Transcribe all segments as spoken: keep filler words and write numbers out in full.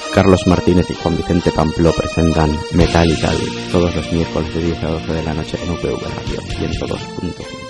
Carlos Martínez y Juan Vicente Pampló presentan Metal y Tal todos los miércoles de diez a doce de la noche en U P V Radio ciento dos punto cinco.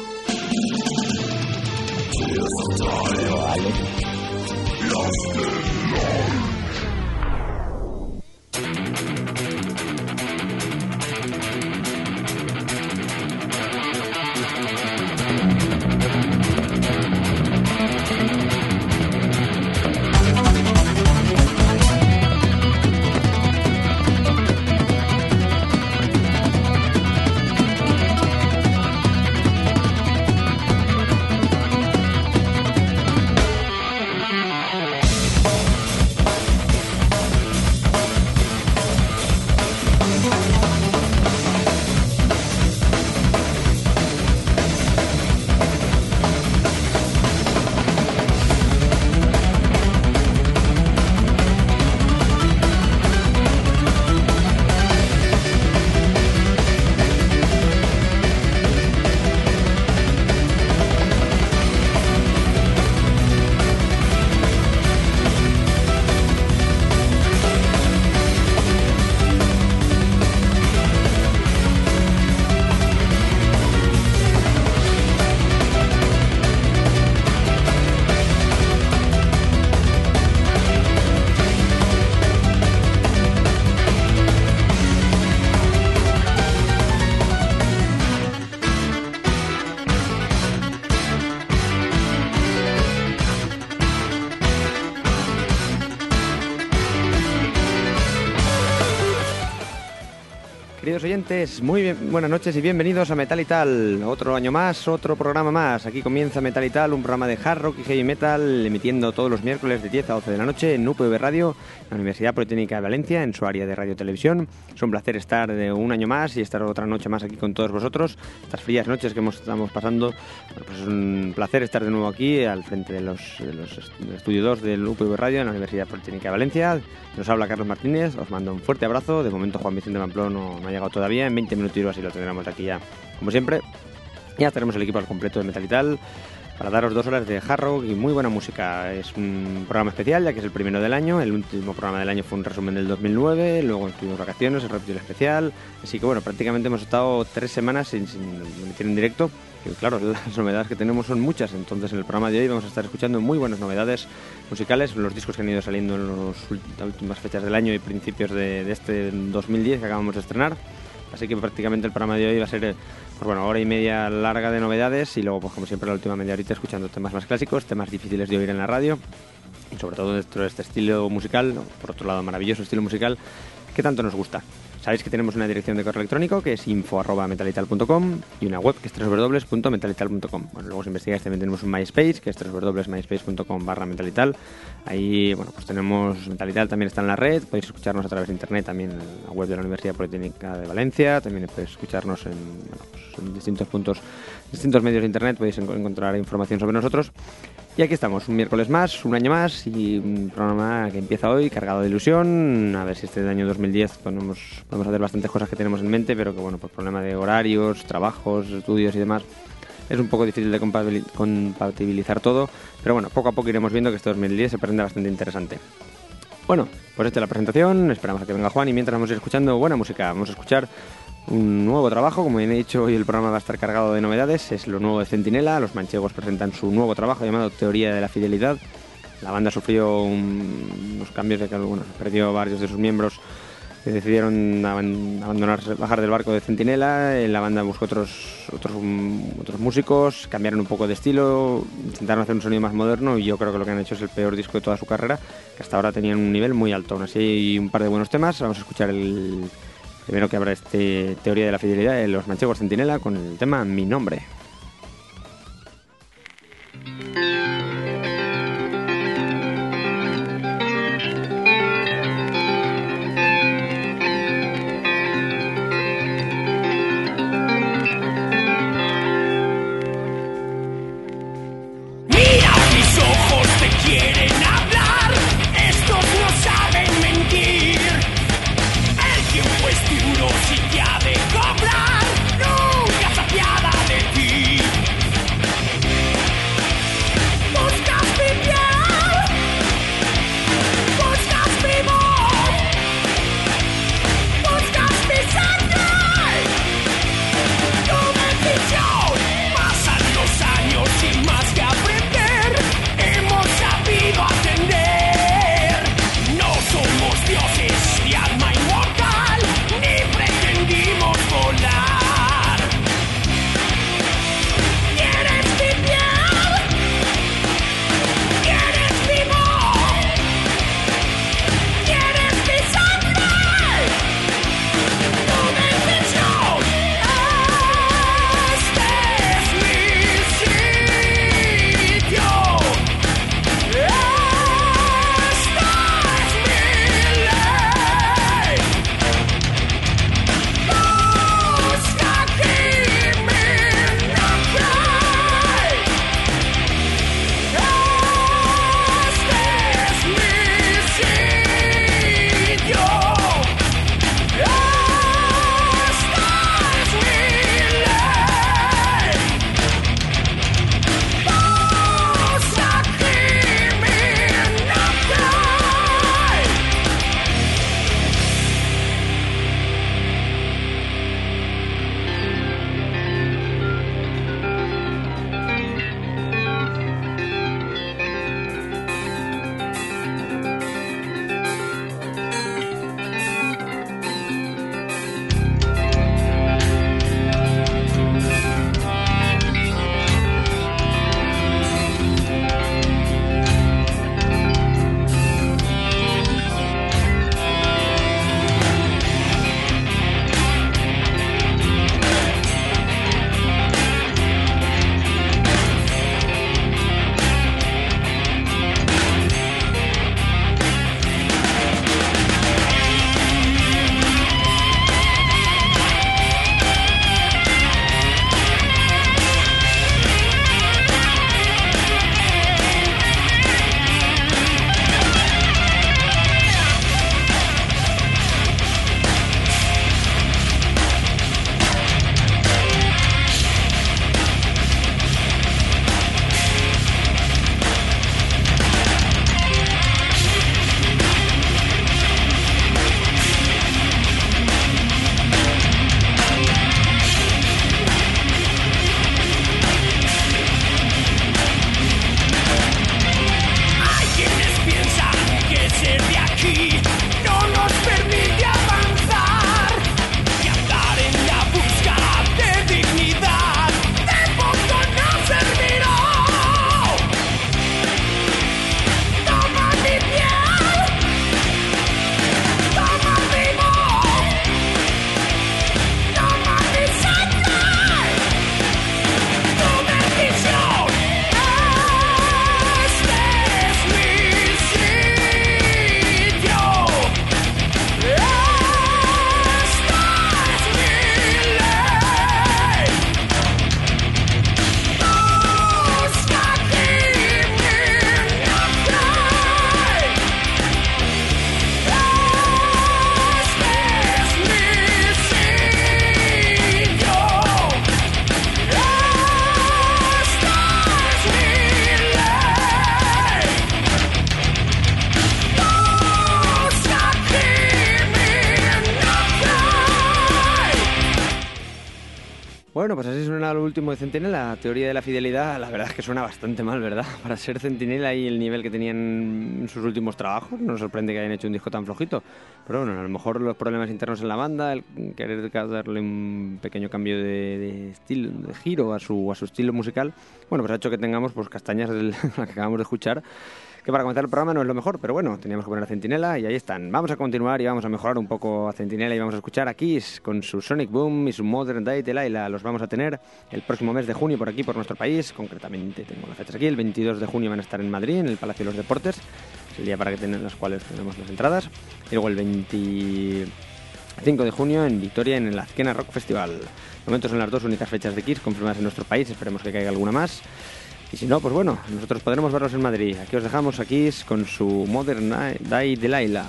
Queridos oyentes, muy bien, buenas noches y bienvenidos a Metal y Tal. Otro año más, otro programa más. Aquí comienza Metal y Tal, un programa de hard rock y heavy metal, emitiendo todos los miércoles de diez a doce de la noche en U P V Radio, la Universidad Politécnica de Valencia, en su área de radio y televisión. Es un placer estar de un año más y estar otra noche más aquí con todos vosotros. Estas frías noches que hemos, estamos pasando, bueno, pues es un placer estar de nuevo aquí al frente de los, de los estudios dos del U P V Radio en la Universidad Politécnica de Valencia. Nos habla Carlos Martínez, os mando un fuerte abrazo. De momento Juan Vicente Pampló no, no ha llegado todavía, en veinte minutos así lo tendremos aquí ya, como siempre. Ya tenemos el equipo al completo de Metal y Tal para daros dos horas de hard rock y muy buena música. Es un programa especial, ya que es el primero del año. El último programa del año fue un resumen del dos mil nueve, luego tuvimos vacaciones, el repetido especial. Así que bueno, prácticamente hemos estado tres semanas sin, sin emitir en directo. Y claro, las novedades que tenemos son muchas. Entonces en el programa de hoy vamos a estar escuchando muy buenas novedades musicales, los discos que han ido saliendo en los, las últimas fechas del año y principios de, de este dos mil diez que acabamos de estrenar. Así que prácticamente el programa de hoy va a ser, pues bueno, hora y media larga de novedades y luego, pues como siempre, la última media horita escuchando temas más clásicos, temas difíciles de oír en la radio y sobre todo dentro de este estilo musical, por otro lado maravilloso estilo musical, que tanto nos gusta. Sabéis que tenemos una dirección de correo electrónico que es info arroba metalital punto com y una web que es doble u doble u doble u punto metalital punto com. Bueno, luego si investigáis también tenemos un MySpace que es doble u doble u doble u punto myspace punto com barra metalital. Ahí, bueno, pues tenemos Metalital, también está en la red, podéis escucharnos a través de internet también en la web de la Universidad Politécnica de Valencia, también podéis escucharnos en, bueno, pues en distintos puntos, distintos medios de internet, podéis encontrar información sobre nosotros. Y aquí estamos, un miércoles más, un año más y un programa que empieza hoy cargado de ilusión. A ver si este año dos mil diez podemos, podemos hacer bastantes cosas que tenemos en mente, pero que bueno, por problema de horarios, trabajos, estudios y demás, es un poco difícil de compatibilizar todo. Pero bueno, poco a poco iremos viendo que este dos mil diez se presenta bastante interesante. Bueno, pues esta es la presentación, esperamos a que venga Juan y mientras vamos a ir escuchando buena música, vamos a escuchar un nuevo trabajo. Como bien he dicho, hoy el programa va a estar cargado de novedades. Es lo nuevo de Centinela. Los manchegos presentan su nuevo trabajo llamado Teoría de la Fidelidad. La banda sufrió un, unos cambios de que bueno, perdió varios de sus miembros que decidieron abandonar, bajar del barco de Centinela. La banda buscó otros, otros, otros músicos, cambiaron un poco de estilo, intentaron hacer un sonido más moderno y yo creo que lo que han hecho es el peor disco de toda su carrera, que hasta ahora tenían un nivel muy alto. Aún así hay un par de buenos temas. Vamos a escuchar el primero que habrá este Teoría de la Fidelidad de los manchegos Centinela con el tema Mi Nombre. Si te ha de cobrar, nunca se apiada de ti. Bueno, pues así suena lo último de Centinela. Teoría de la fidelidad, la verdad es que suena bastante mal, ¿verdad? Para ser Centinela y el nivel que tenían en sus últimos trabajos, no nos sorprende que hayan hecho un disco tan flojito. Pero bueno, a lo mejor los problemas internos en la banda, el querer darle un pequeño cambio de, de estilo, de giro a su, a su estilo musical, bueno, pues ha hecho que tengamos pues castañas de la que acabamos de escuchar, que para comenzar el programa no es lo mejor, pero bueno, teníamos que poner a Centinela y ahí están. Vamos a continuar y vamos a mejorar un poco a Centinela y vamos a escuchar a Kiss con su Sonic Boom y su Modern Day Delilah. Los vamos a tener el próximo mes de junio por aquí, por nuestro país. Concretamente tengo las fechas aquí, el veintidós de junio van a estar en Madrid, en el Palacio de los Deportes. Es el día para que tengan las cuales tenemos las entradas. Y luego el veinticinco de junio en Vitoria, en el Azkena Rock Festival. De momento son las dos únicas fechas de Kiss confirmadas en nuestro país, esperemos que caiga alguna más. Y si no, pues bueno, nosotros podremos verlos en Madrid. Aquí os dejamos a Kiss con su Modern Day Delilah.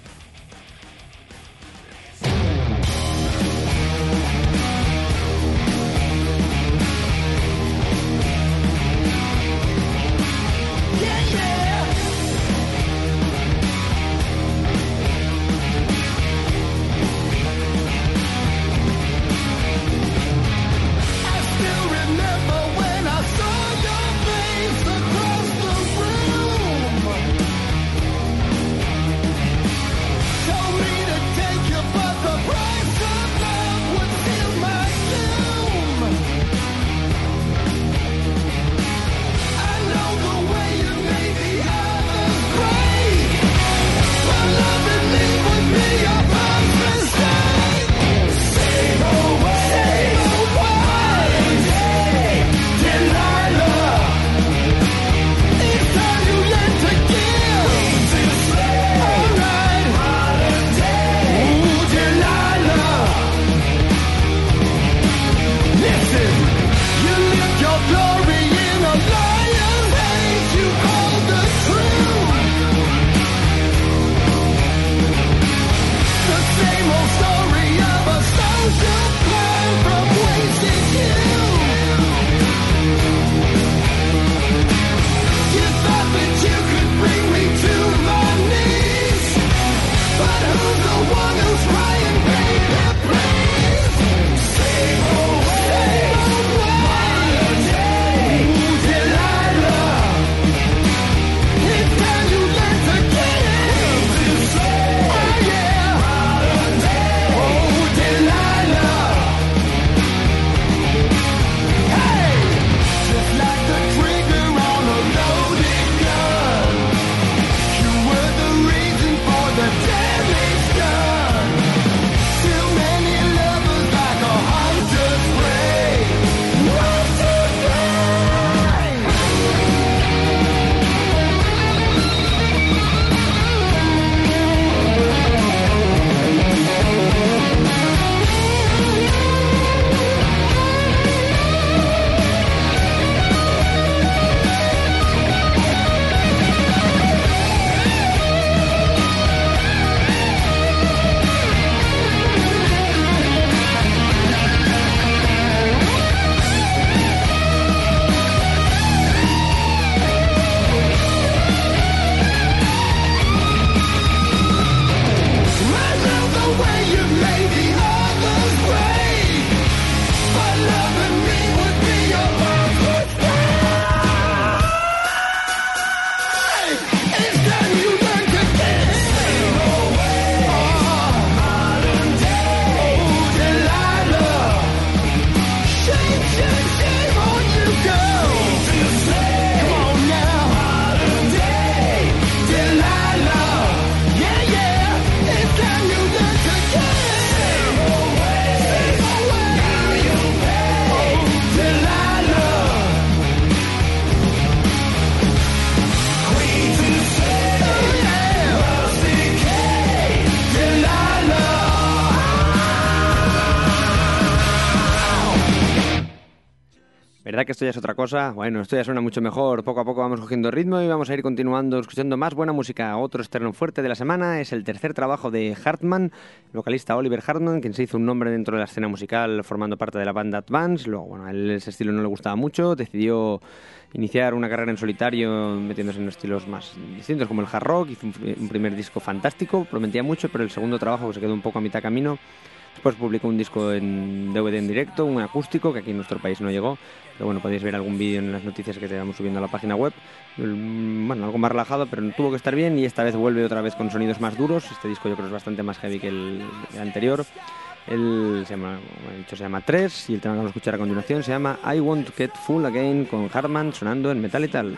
¿Verdad que esto ya es otra cosa? Bueno, esto ya suena mucho mejor. Poco a poco vamos cogiendo ritmo y vamos a ir continuando escuchando más buena música. Otro estreno fuerte de la semana es el tercer trabajo de Hartman, el vocalista Oliver Hartman, quien se hizo un nombre dentro de la escena musical formando parte de la banda Advance. Luego, bueno, a él ese estilo no le gustaba mucho, decidió iniciar una carrera en solitario metiéndose en estilos más distintos como el hard rock. Hizo un, un primer disco fantástico, prometía mucho, pero el segundo trabajo se quedó un poco a mitad camino. Después publicó un disco en D V D en directo, un acústico, que aquí en nuestro país no llegó. Pero bueno, podéis ver algún vídeo en las noticias que te vamos subiendo a la página web. Bueno, algo más relajado, pero tuvo que estar bien y esta vez vuelve otra vez con sonidos más duros. Este disco yo creo es bastante más heavy que el, el anterior. El, se llama, como he dicho, se llama tres y el tema que vamos a escuchar a continuación se llama I Want to Get Full Again con Hartman sonando en Metal y Tal.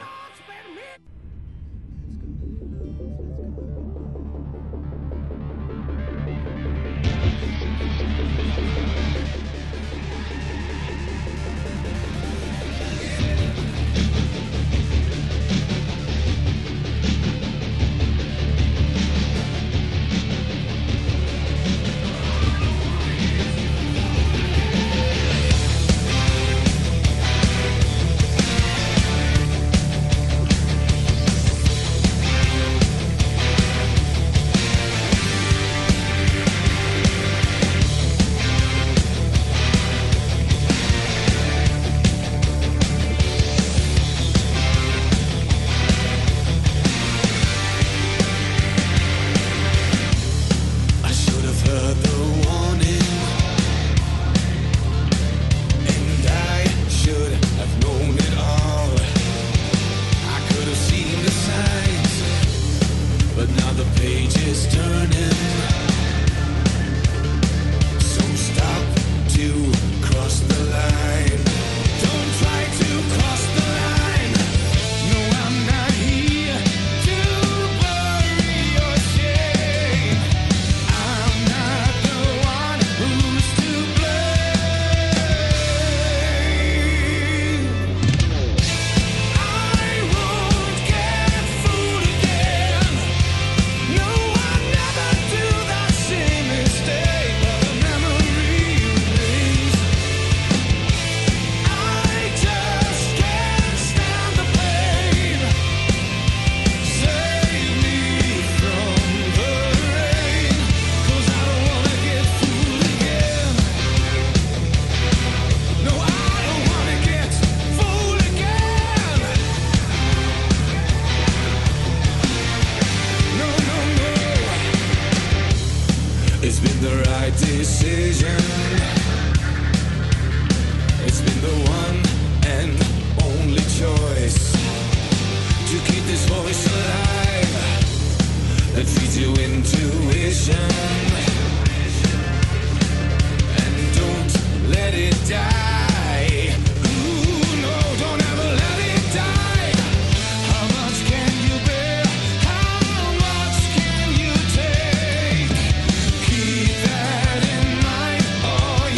Keep that in mind, or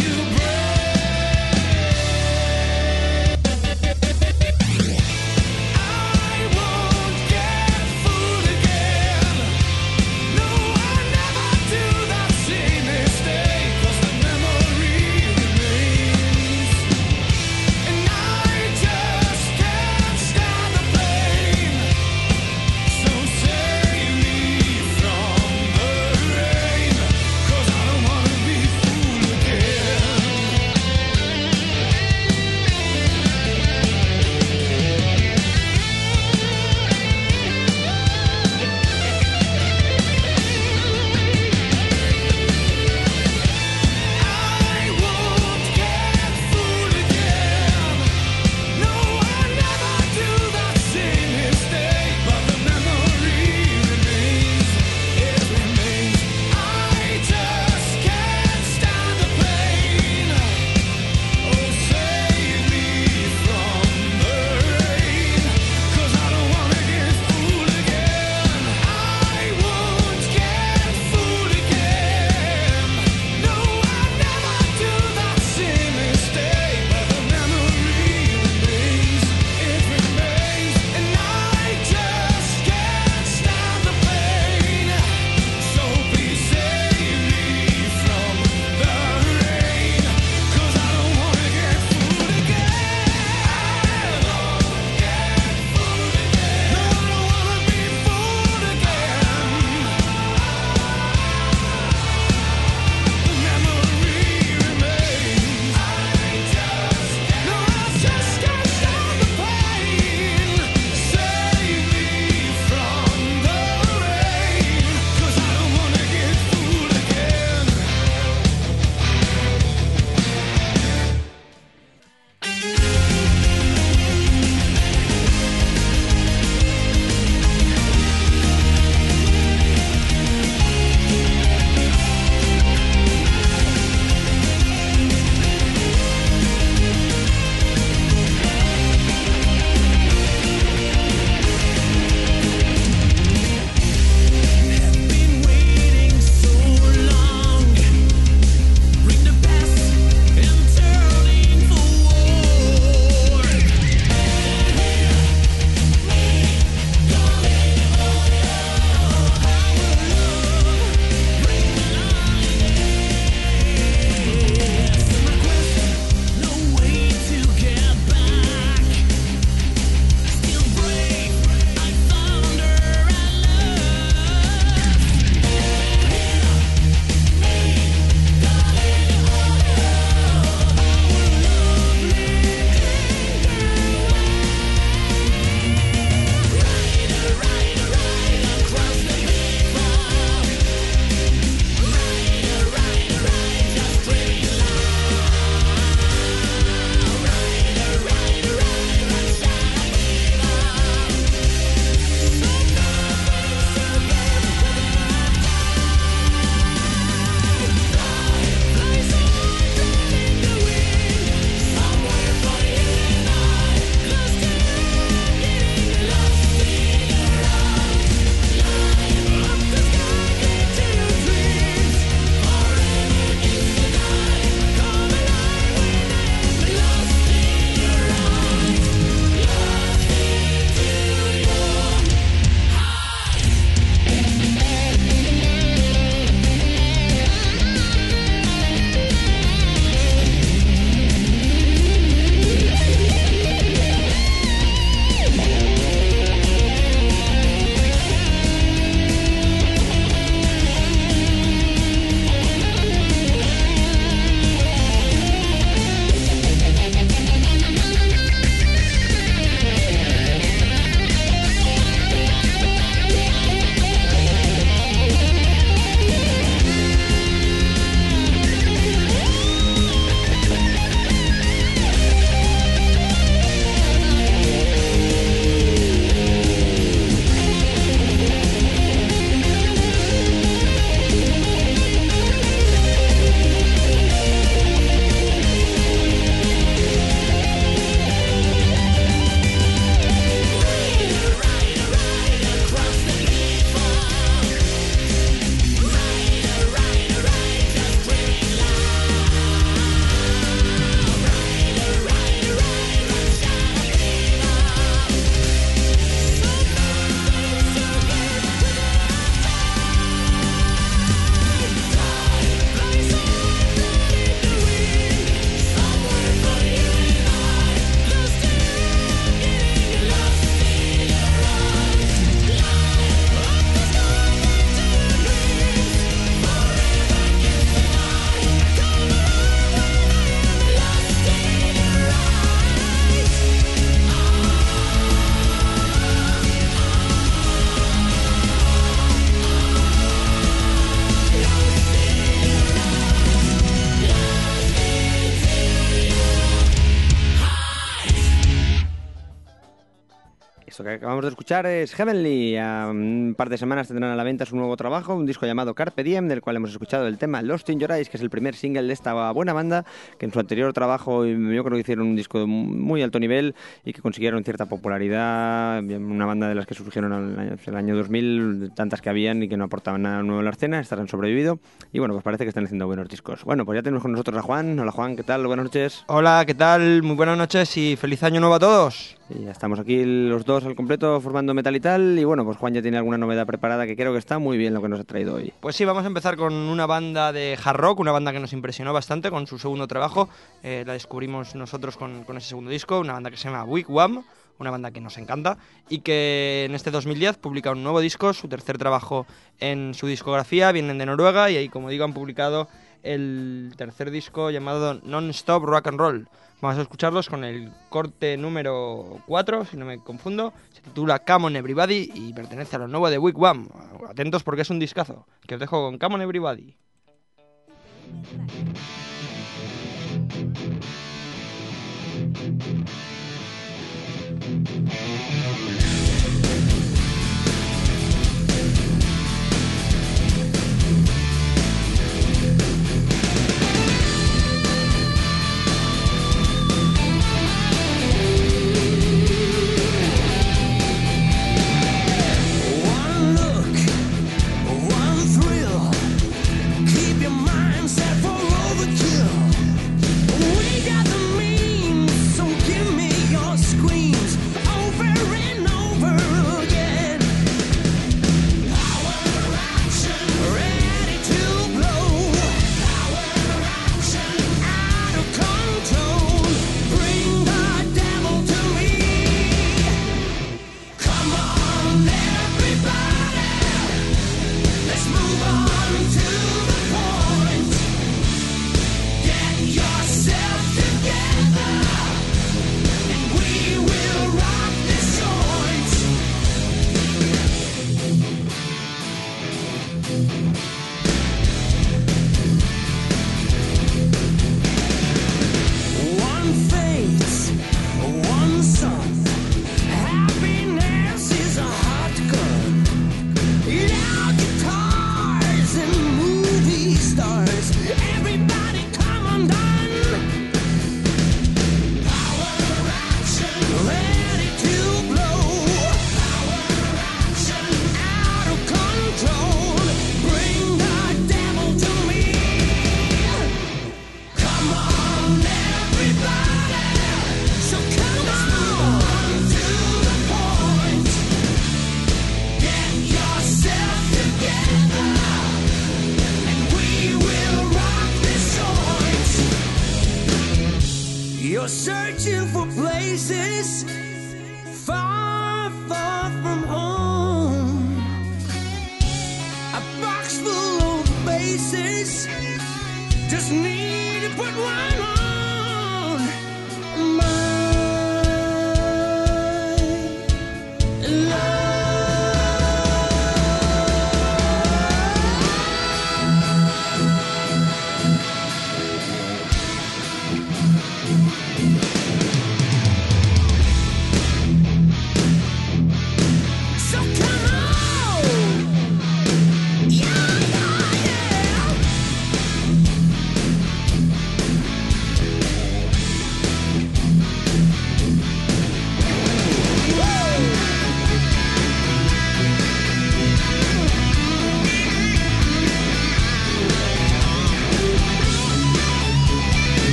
acabamos de escuchar es Heavenly. A un par de semanas tendrán a la venta su nuevo trabajo, un disco llamado Carpe Diem, del cual hemos escuchado el tema Lost in Your Eyes, que es el primer single de esta buena banda, que en su anterior trabajo yo creo que hicieron un disco de muy alto nivel y que consiguieron cierta popularidad. Una banda de las que surgieron en el año dos mil, tantas que habían y que no aportaban nada nuevo a la escena, estas han sobrevivido y bueno, pues parece que están haciendo buenos discos. Bueno, pues ya tenemos con nosotros a Juan. Hola Juan, ¿qué tal? Buenas noches. Hola, ¿qué tal? Muy buenas noches y feliz año nuevo a todos. Y ya estamos aquí los dos al completo formando Metal y Tal. Y bueno, pues Juan ya tiene alguna novedad preparada que creo que está muy bien lo que nos ha traído hoy. Pues sí, vamos a empezar con una banda de hard rock, una banda que nos impresionó bastante con su segundo trabajo. Eh, la descubrimos nosotros con, con ese segundo disco, una banda que se llama Wigwam, una banda que nos encanta y que en este dos mil diez publica un nuevo disco, su tercer trabajo en su discografía. Vienen de Noruega y ahí, como digo, han publicado el tercer disco llamado Non-Stop Rock and Roll. Vamos a escucharlos con el corte número cuatro, si no me confundo. Se titula Come On Everybody y pertenece a lo nuevo de Wigwam. Atentos porque es un discazo. Que os dejo con Come On Everybody.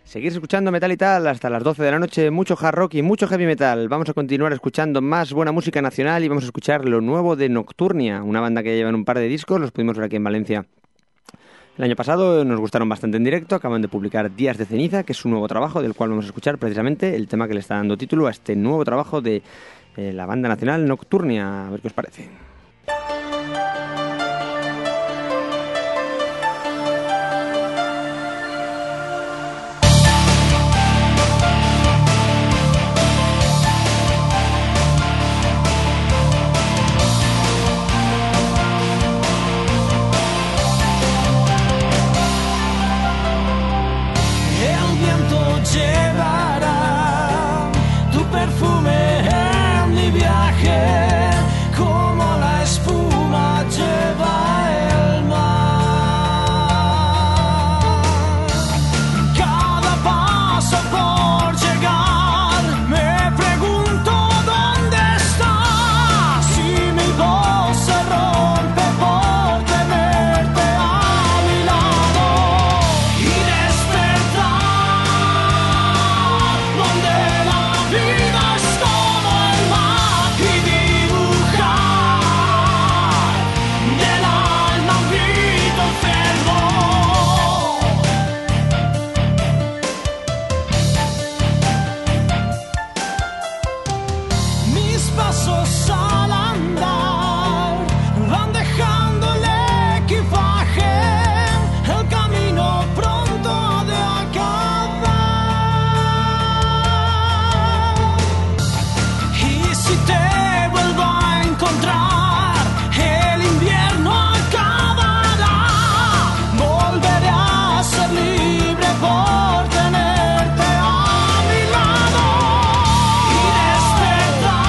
Seguir escuchando Metal y Tal hasta las doce de la noche, mucho hard rock y mucho heavy metal. Vamos a continuar escuchando más buena música nacional y vamos a escuchar lo nuevo de Nocturnia, una banda que lleva un par de discos, los pudimos ver aquí en Valencia el año pasado, nos gustaron bastante en directo, acaban de publicar Días de Ceniza, que es su nuevo trabajo, del cual vamos a escuchar precisamente el tema que le está dando título a este nuevo trabajo de eh, la banda nacional Nocturnia. A ver qué os parece. Llevará tu perfume en mi viaje, como la espuma lleva el mar. Cada paso por llegar me pregunto dónde estás, si mi voz se rompe por tenerte a mi lado y despertar. Al andar van dejando el equipaje, el camino pronto ha de acabar. Y si te vuelvo a encontrar, el invierno acabará. Volveré a ser libre por tenerte a mi lado y despertar.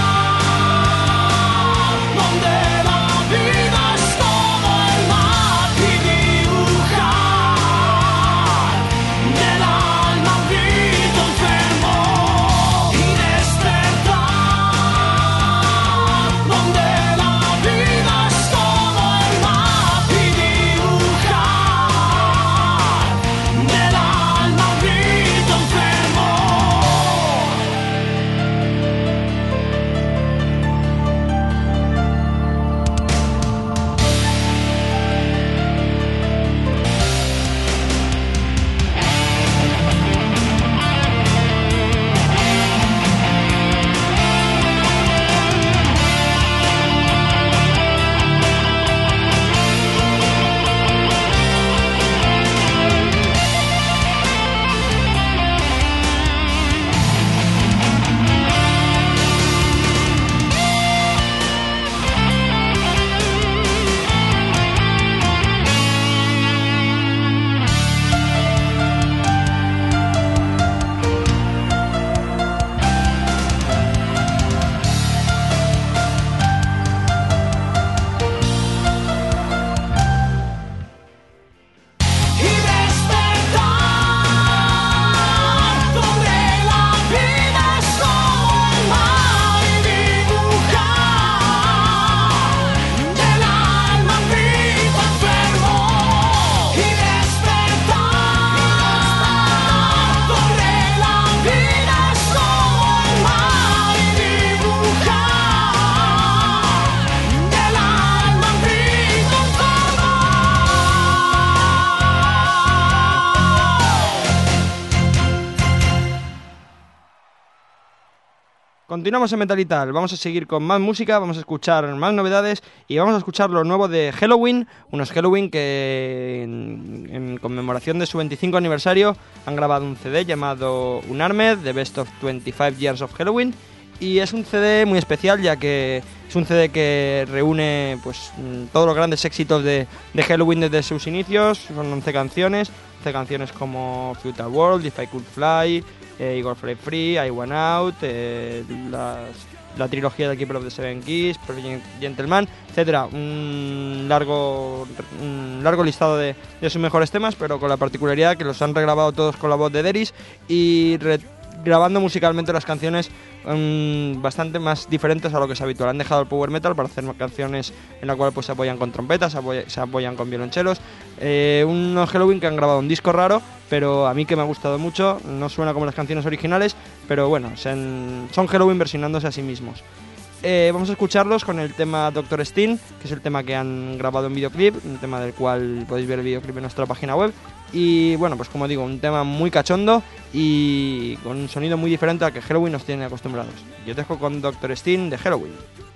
Continuamos en Metal y Tal, vamos a seguir con más música, vamos a escuchar más novedades y vamos a escuchar lo nuevo de Helloween, unos Helloween que en, en conmemoración de su veinticinco aniversario han grabado un C D llamado Unarmed, The Best of veinticinco Years of Helloween, y es un C D muy especial ya que es un C D que reúne pues todos los grandes éxitos de, de Helloween desde sus inicios, son once canciones, once canciones como Future World, If I Could Fly, Eh, Igor Fly Free, I Want Out, eh, las, la trilogía de Keeper of the Seven Keys, Perfect Gentleman, etcétera. Un largo, un largo listado de, de sus mejores temas, pero con la particularidad que los han regrabado todos con la voz de Deris y re, grabando musicalmente las canciones um, bastante más diferentes a lo que es habitual. Han dejado el power metal para hacer canciones en la cual pues se apoyan con trompetas, se, apoya, se apoyan con violonchelos. Eh, unos Helloween que han grabado un disco raro, pero a mí que me ha gustado mucho. No suena como las canciones originales, pero bueno, son, son Helloween versionándose a sí mismos. Eh, vamos a escucharlos con el tema Doctor Steen, que es el tema que han grabado en videoclip, un tema del cual podéis ver el videoclip en nuestra página web. Y bueno, pues como digo, un tema muy cachondo y con un sonido muy diferente al que Helloween nos tiene acostumbrados. Yo te dejo con Doctor Steen de Helloween.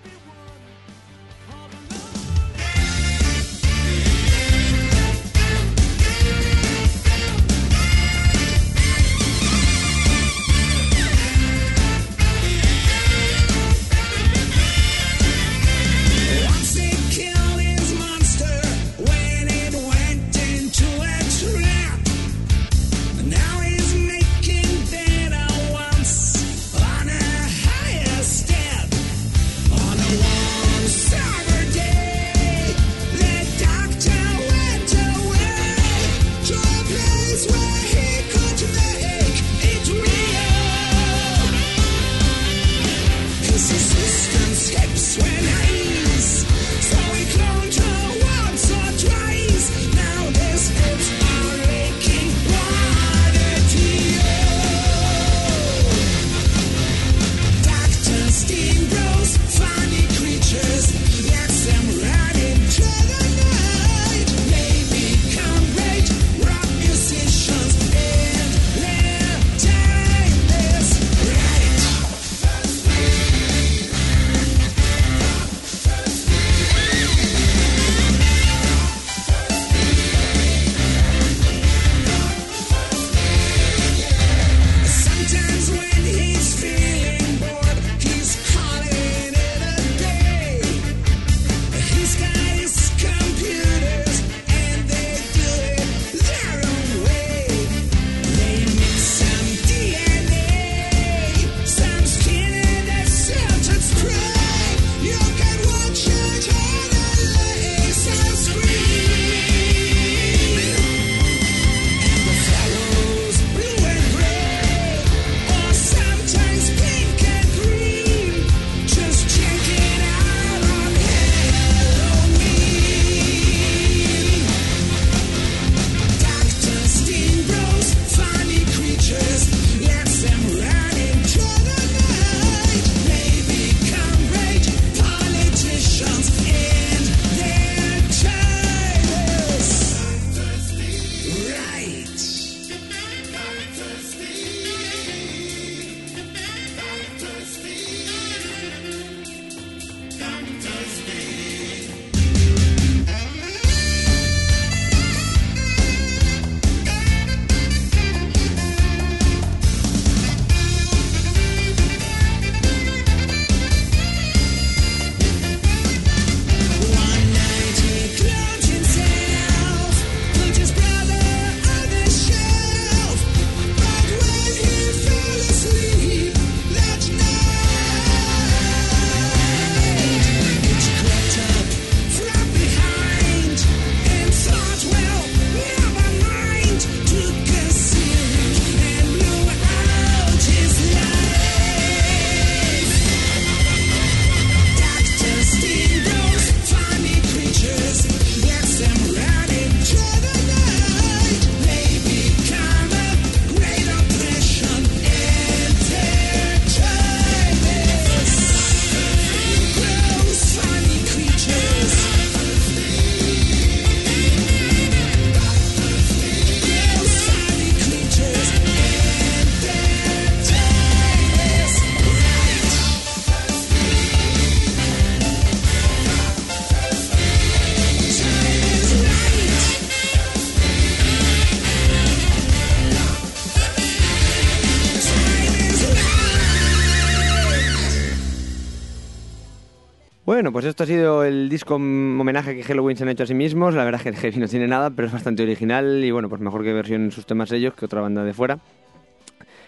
Bueno, pues esto ha sido el disco homenaje que Helloween se han hecho a sí mismos. La verdad es que el heavy no tiene nada, pero es bastante original y bueno, pues mejor que versión sus temas ellos que otra banda de fuera.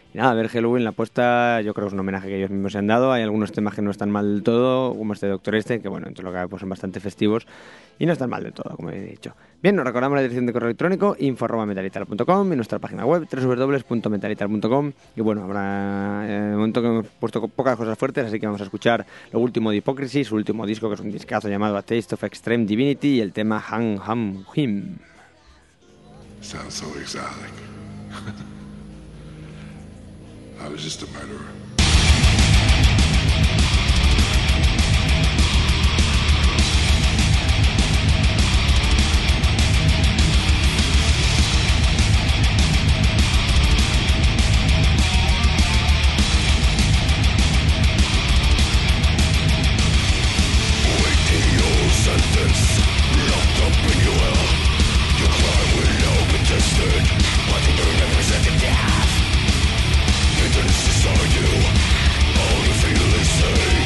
Y nada, ver Halloween, la apuesta, yo creo que es un homenaje que ellos mismos se han dado. Hay algunos temas que no están mal del todo, como este Doctor Este, que bueno, entre lo que cabe, pues son bastante festivos y no están mal del todo, como he dicho. Bien, nos recordamos la dirección de correo electrónico info arroba metalital punto com y nuestra página web doble u doble u doble u punto metalital punto com. Y bueno, habrá eh, un momento que hemos puesto pocas cosas fuertes, así que vamos a escuchar lo último de Hypocrisy, su último disco, que es un discazo llamado A Taste of Extreme Divinity, y el tema Han Ham Him. Sounds so exotic. I was just a murderer. Waiting your sentence, locked up in your hell. Your crime will now be tested, but you will never present death. Bitterness inside you, all you feel is safe.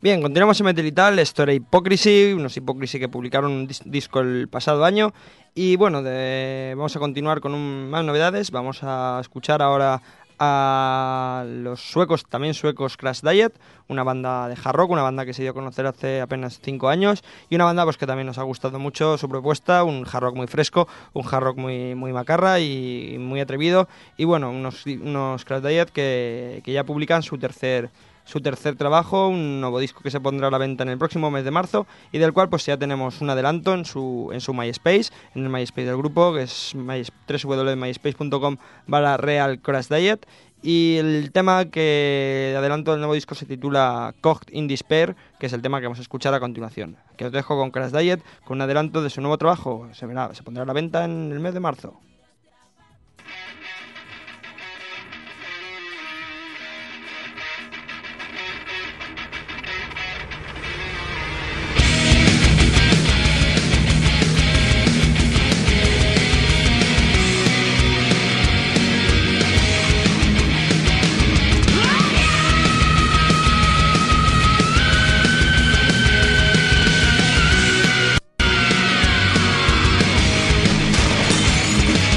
Bien, continuamos en Metal y Tal. Esto era Hypocrisy, unos Hypocrisy que publicaron un dis- disco el pasado año. Y bueno, de, vamos a continuar con un, más novedades. Vamos a escuchar ahora a los suecos, también suecos, Crash Diet, una banda de hard rock, una banda que se dio a conocer hace apenas cinco años y una banda pues que también nos ha gustado mucho su propuesta, un hard rock muy fresco, un hard rock muy, muy macarra y muy atrevido. Y bueno, unos, unos Crash Diet que, que ya publican su tercer su tercer trabajo, un nuevo disco que se pondrá a la venta en el próximo mes de marzo y del cual pues ya tenemos un adelanto en su en su MySpace, en el MySpace del grupo, que es doble u doble u doble u punto myspace punto com barra Real Crash Diet, y el tema que adelanto del nuevo disco se titula Cocked in Despair, que es el tema que vamos a escuchar a continuación. Que os dejo con Crash Diet, con un adelanto de su nuevo trabajo, se verá, se pondrá a la venta en el mes de marzo. We'll be right back.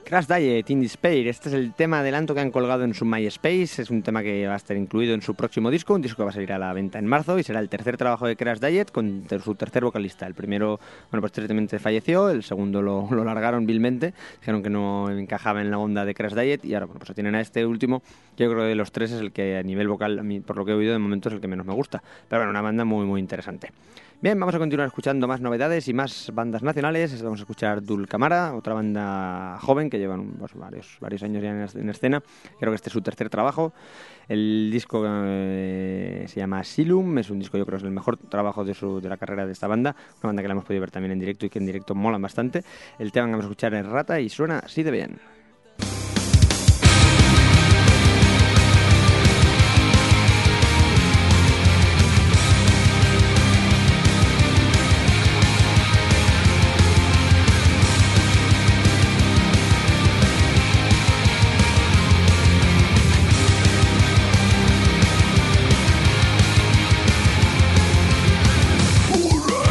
Crash Diet, In Despair. Este es el tema adelanto que han colgado en su MySpace. Es un tema que va a estar incluido en su próximo disco, un disco que va a salir a la venta en marzo y será el tercer trabajo de Crash Diet con ter- su tercer vocalista. El primero, bueno, pues tristemente falleció, el segundo lo, lo largaron vilmente, dijeron que no encajaba en la onda de Crash Diet y ahora, bueno, pues tienen a este último. Yo creo que de los tres es el que a nivel vocal, a mí, por lo que he oído de momento, es el que menos me gusta. Pero bueno, una banda muy, muy interesante. Bien, vamos a continuar escuchando más novedades y más bandas nacionales. Vamos a escuchar Dulcamara, otra banda joven que llevan pues, varios, varios años ya en, en escena. Creo que este es su tercer trabajo. El disco eh, se llama Asylum, es un disco, yo creo que es el mejor trabajo de, su, de la carrera de esta banda. Una banda que la hemos podido ver también en directo y que en directo molan bastante. El tema que vamos a escuchar es Rata y suena así de bien.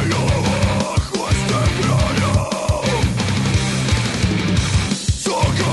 Talk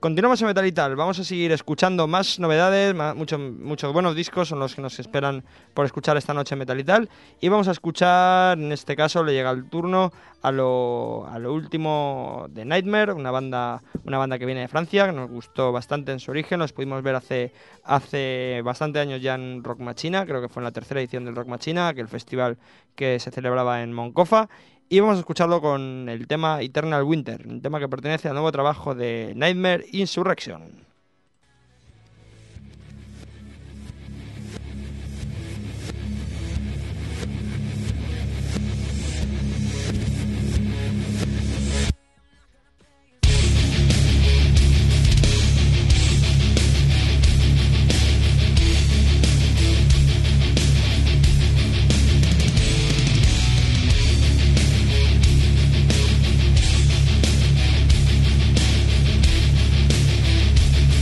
continuamos en Metal y Tal. Vamos a seguir escuchando más novedades, más, muchos muchos buenos discos son los que nos esperan por escuchar esta noche en Metal y Tal. Y vamos a escuchar, en este caso, le llega el turno a lo, a lo último de Nightmare, una banda, una banda que viene de Francia, que nos gustó bastante en su origen. Los pudimos ver hace, hace bastante años ya en Rock Machina, creo que fue en la tercera edición del Rock Machina, aquel festival que se celebraba en Moncofa. Y vamos a escucharlo con el tema Eternal Winter, un tema que pertenece al nuevo trabajo de Nightmare Insurrection. Thank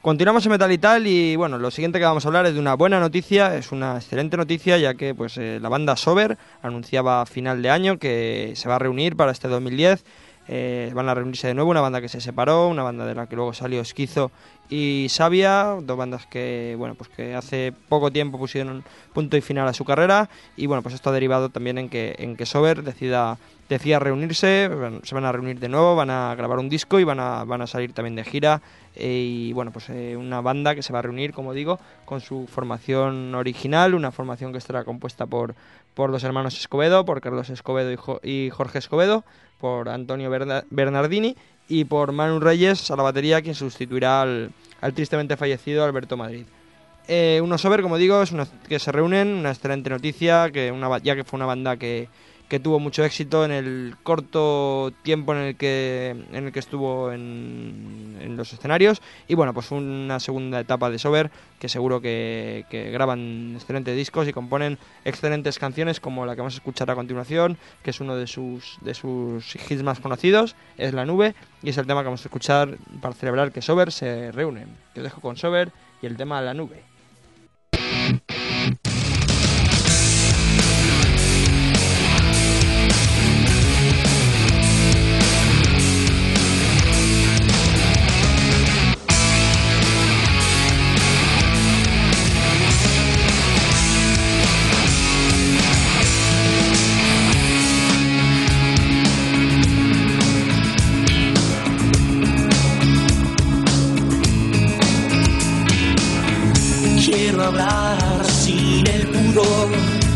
Continuamos en Metal y Tal y bueno, lo siguiente que vamos a hablar es de una buena noticia, es una excelente noticia, ya que pues eh, la banda Sober anunciaba a final de año que se va a reunir para este dos mil diez. Eh, van a reunirse de nuevo, una banda que se separó, una banda de la que luego salió Esquizo y Sabia, dos bandas que bueno pues que hace poco tiempo pusieron punto y final a su carrera, y bueno pues esto ha derivado también en que en que Sober decida decida reunirse, se van a reunir de nuevo, van a grabar un disco y van a van a salir también de gira, eh, y bueno pues eh, una banda que se va a reunir, como digo, con su formación original, una formación que estará compuesta por por los hermanos Escobedo, por Carlos Escobedo y, jo- y Jorge Escobedo, por Antonio Berna- Bernardini y por Manu Reyes a la batería, quien sustituirá al, al tristemente fallecido Alberto Madrid. Eh, unos Sober, como digo, es una, que se reúnen, una excelente noticia, que una, ya que fue una banda que, que tuvo mucho éxito en el corto tiempo en el que en el que estuvo en, en los escenarios, y bueno, pues una segunda etapa de Sober que seguro que, que graban excelentes discos y componen excelentes canciones, como la que vamos a escuchar a continuación, que es uno de sus de sus hits más conocidos, es La Nube, y es el tema que vamos a escuchar para celebrar que Sober se reúnen. Te dejo con Sober y el tema La Nube. Quiero hablar sin el pudor,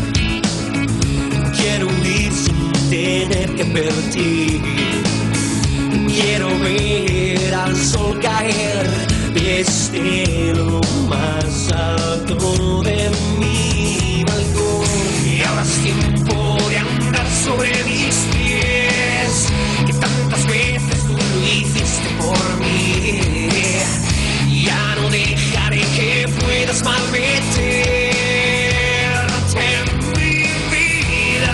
quiero huir sin tener que partir, quiero ver al sol caer desde lo más alto de mi balcón. Y ahora es tiempo de andar sobre mis pies, que tantas veces tú lo hiciste por mí. Ya no dejaré que puedas malmeterte en mi vida.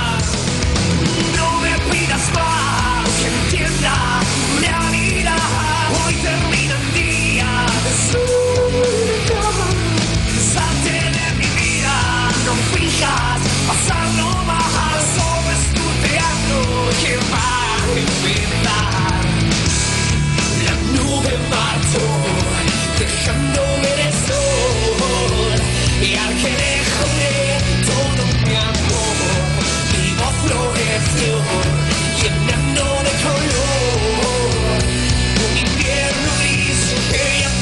No me pidas más que entienda la vida. Hoy termina el día de soledad. Salte de mi vida, no fijas pasarlo mal. Solo es tu teatro que va a empezar. La nube marchó, dejándome de sol, y al que dejo de todo mi amor, mi voz floreció, llenando de color un invierno gris que ya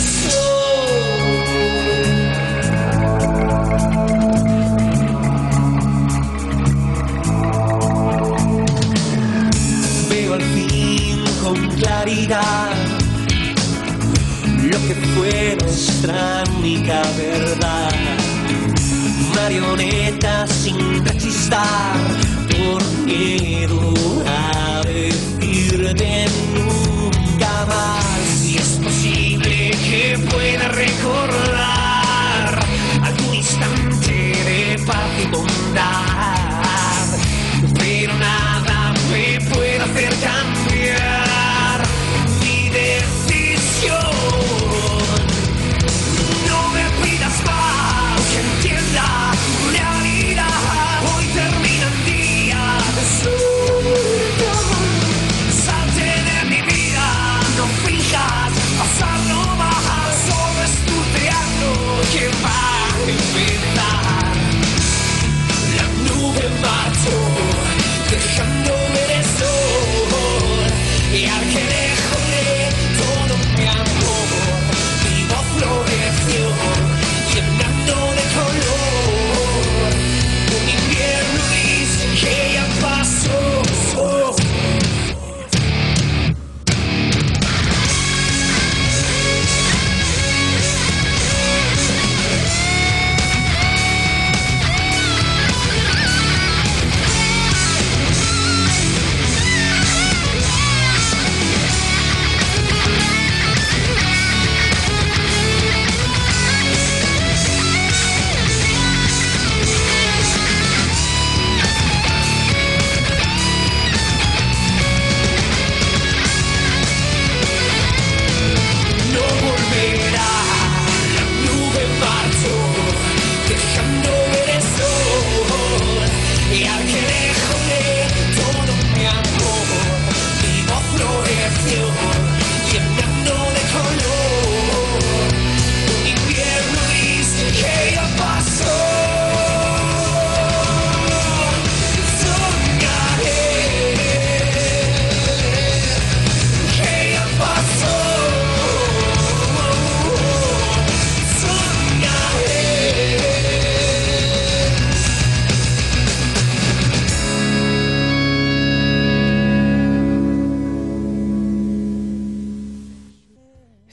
pasó. Veo al fin con claridad lo que fue nuestra única verdad. Marionetas sin rechistar por miedo a decirte nunca más. Y es posible que pueda recordar algún instante de paz y bondad, pero nada me puede hacer cambiar mi decisión. No me pidas más que entienda la vida. Hoy termina el día de soledad. Salte de mi vida, no fijas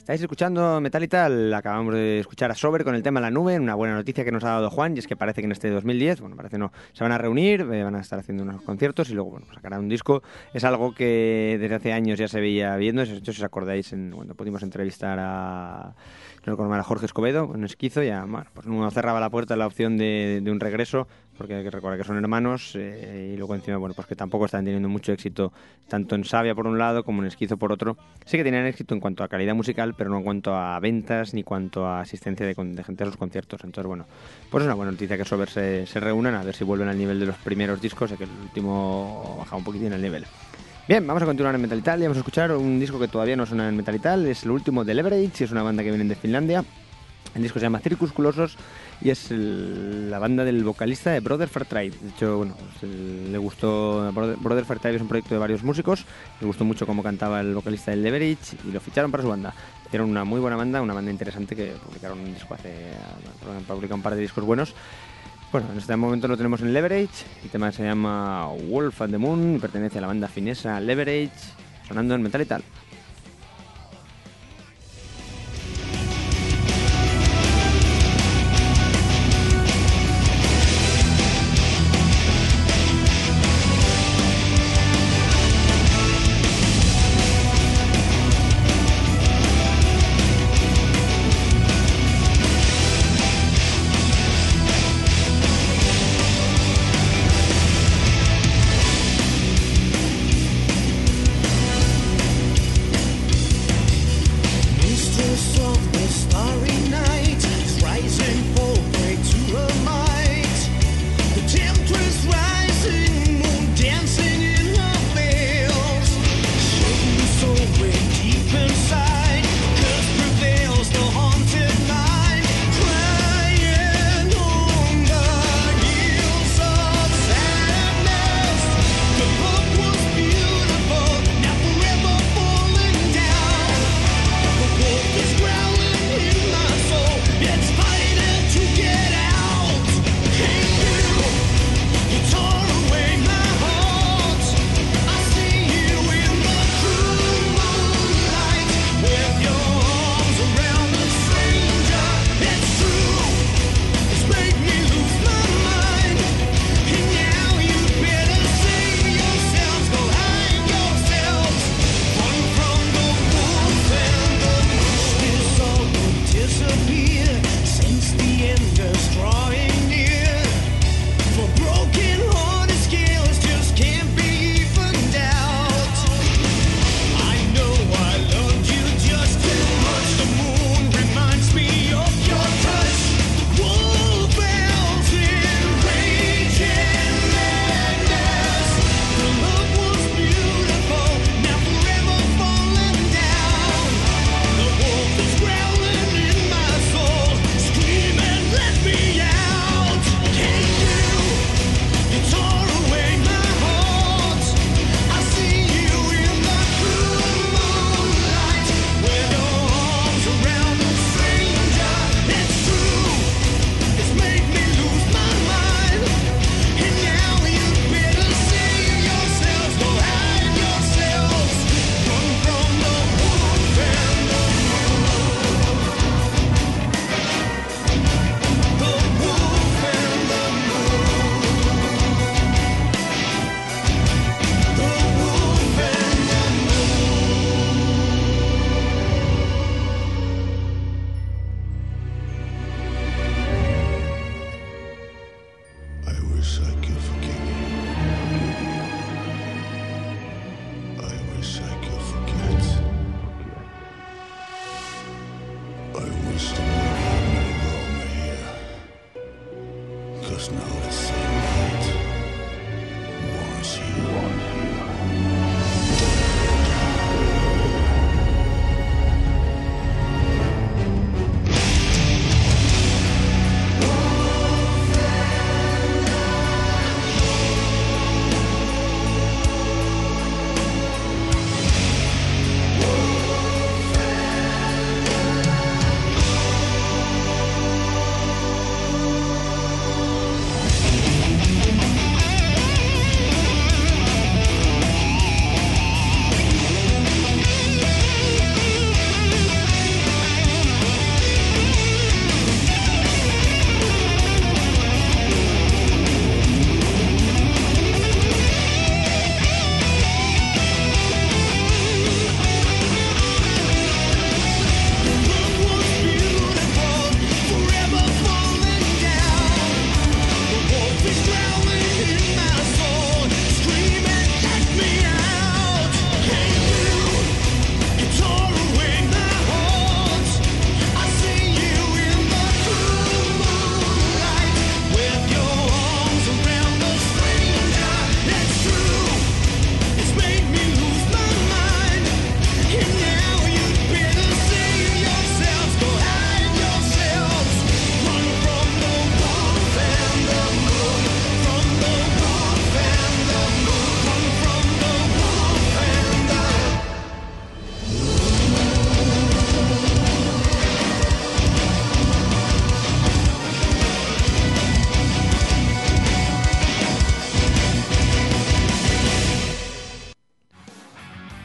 Estáis escuchando Metal y Tal. Acabamos de escuchar a Sober con el tema La Nube, una buena noticia que nos ha dado Juan, y es que parece que en este dos mil diez, bueno, parece no, se van a reunir, eh, van a estar haciendo unos conciertos y luego, bueno, sacarán un disco. Es algo que desde hace años ya se veía viendo. De hecho, si os acordáis, en, cuando pudimos entrevistar a, no recuerdo mal, a Jorge Escobedo, en Esquizo, ya, bueno, pues no cerraba la puerta a la opción de, de un regreso, porque hay que recordar que son hermanos, eh, y luego encima, bueno, pues que tampoco están teniendo mucho éxito, tanto en Savia por un lado como en Esquizo por otro. Sí que tenían éxito en cuanto a calidad musical, pero no en cuanto a ventas ni cuanto a asistencia de, de gente a sus conciertos. Entonces, bueno, pues es una buena noticia que Sober se, se reúnan, a ver si vuelven al nivel de los primeros discos, ya que el último baja un poquitín el nivel. Bien, vamos a continuar en Metal y Tal y vamos a escuchar un disco que todavía no suena en Metal y Tal, es el último de Leverage, es una banda que viene de Finlandia. El disco se llama Circus Colossus y es el, la banda del vocalista de Brother Far Tribe. De hecho, bueno, pues el, le gustó. Brother, Brother Far Tribe es un proyecto de varios músicos. Le gustó mucho cómo cantaba el vocalista del Leverage y lo ficharon para su banda. Hicieron una muy buena banda, una banda interesante que publicaron un disco hace. Han publicado un par de discos buenos. Bueno, en este momento lo tenemos en Leverage. El tema se llama Wolf and the Moon y pertenece a la banda finesa Leverage, sonando en Metal y Tal.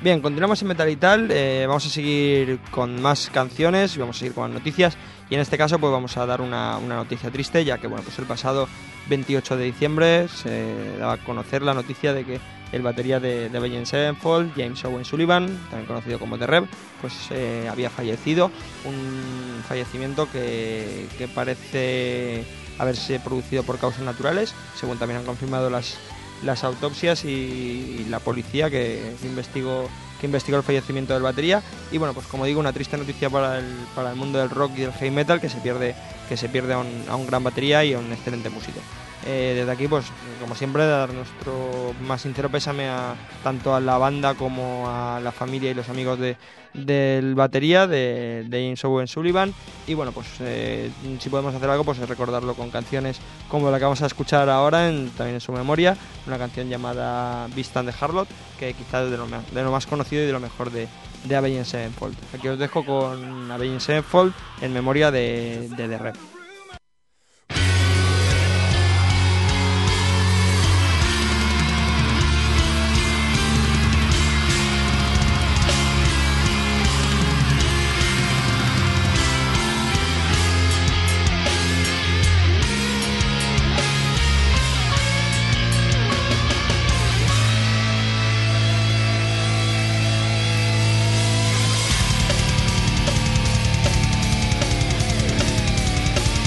Bien, continuamos en Metal y Tal, eh, vamos a seguir con más canciones, vamos a seguir con las noticias y en este caso pues vamos a dar una, una noticia triste, ya que bueno, pues el pasado veintiocho de diciembre se daba a conocer la noticia de que el batería de, de Avenged Sevenfold, James Owen Sullivan, también conocido como The Rev, pues eh, había fallecido, un fallecimiento que, que parece haberse producido por causas naturales, según también han confirmado las las autopsias y, y la policía que investigó que investigó el fallecimiento del batería. Y bueno, pues como digo, una triste noticia para el, para el mundo del rock y del heavy metal, que se pierde que se pierde a un, a un gran batería y a un excelente músico. Eh, desde aquí, pues como siempre, dar nuestro más sincero pésame a tanto a la banda como a la familia y los amigos de del batería de, de James Owen Sullivan. Y bueno, pues eh, si podemos hacer algo, pues es recordarlo con canciones como la que vamos a escuchar ahora, en, también en su memoria, una canción llamada Beast and the Harlot, que quizás es de lo, de lo más conocido y de lo mejor de, de Avenged Sevenfold. Aquí os dejo con Avenged Sevenfold en memoria de, de The Rev. We'll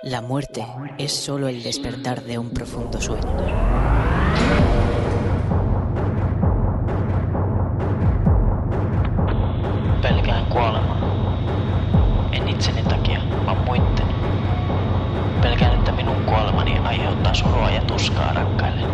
La muerte es solo el despertar de un profundo sueño. Pelkään kuolemaa. En itseni takia, vaan muitten. Pelkään, että minun kuolemani aiheuttaa surua ja tuskaa rakkaille.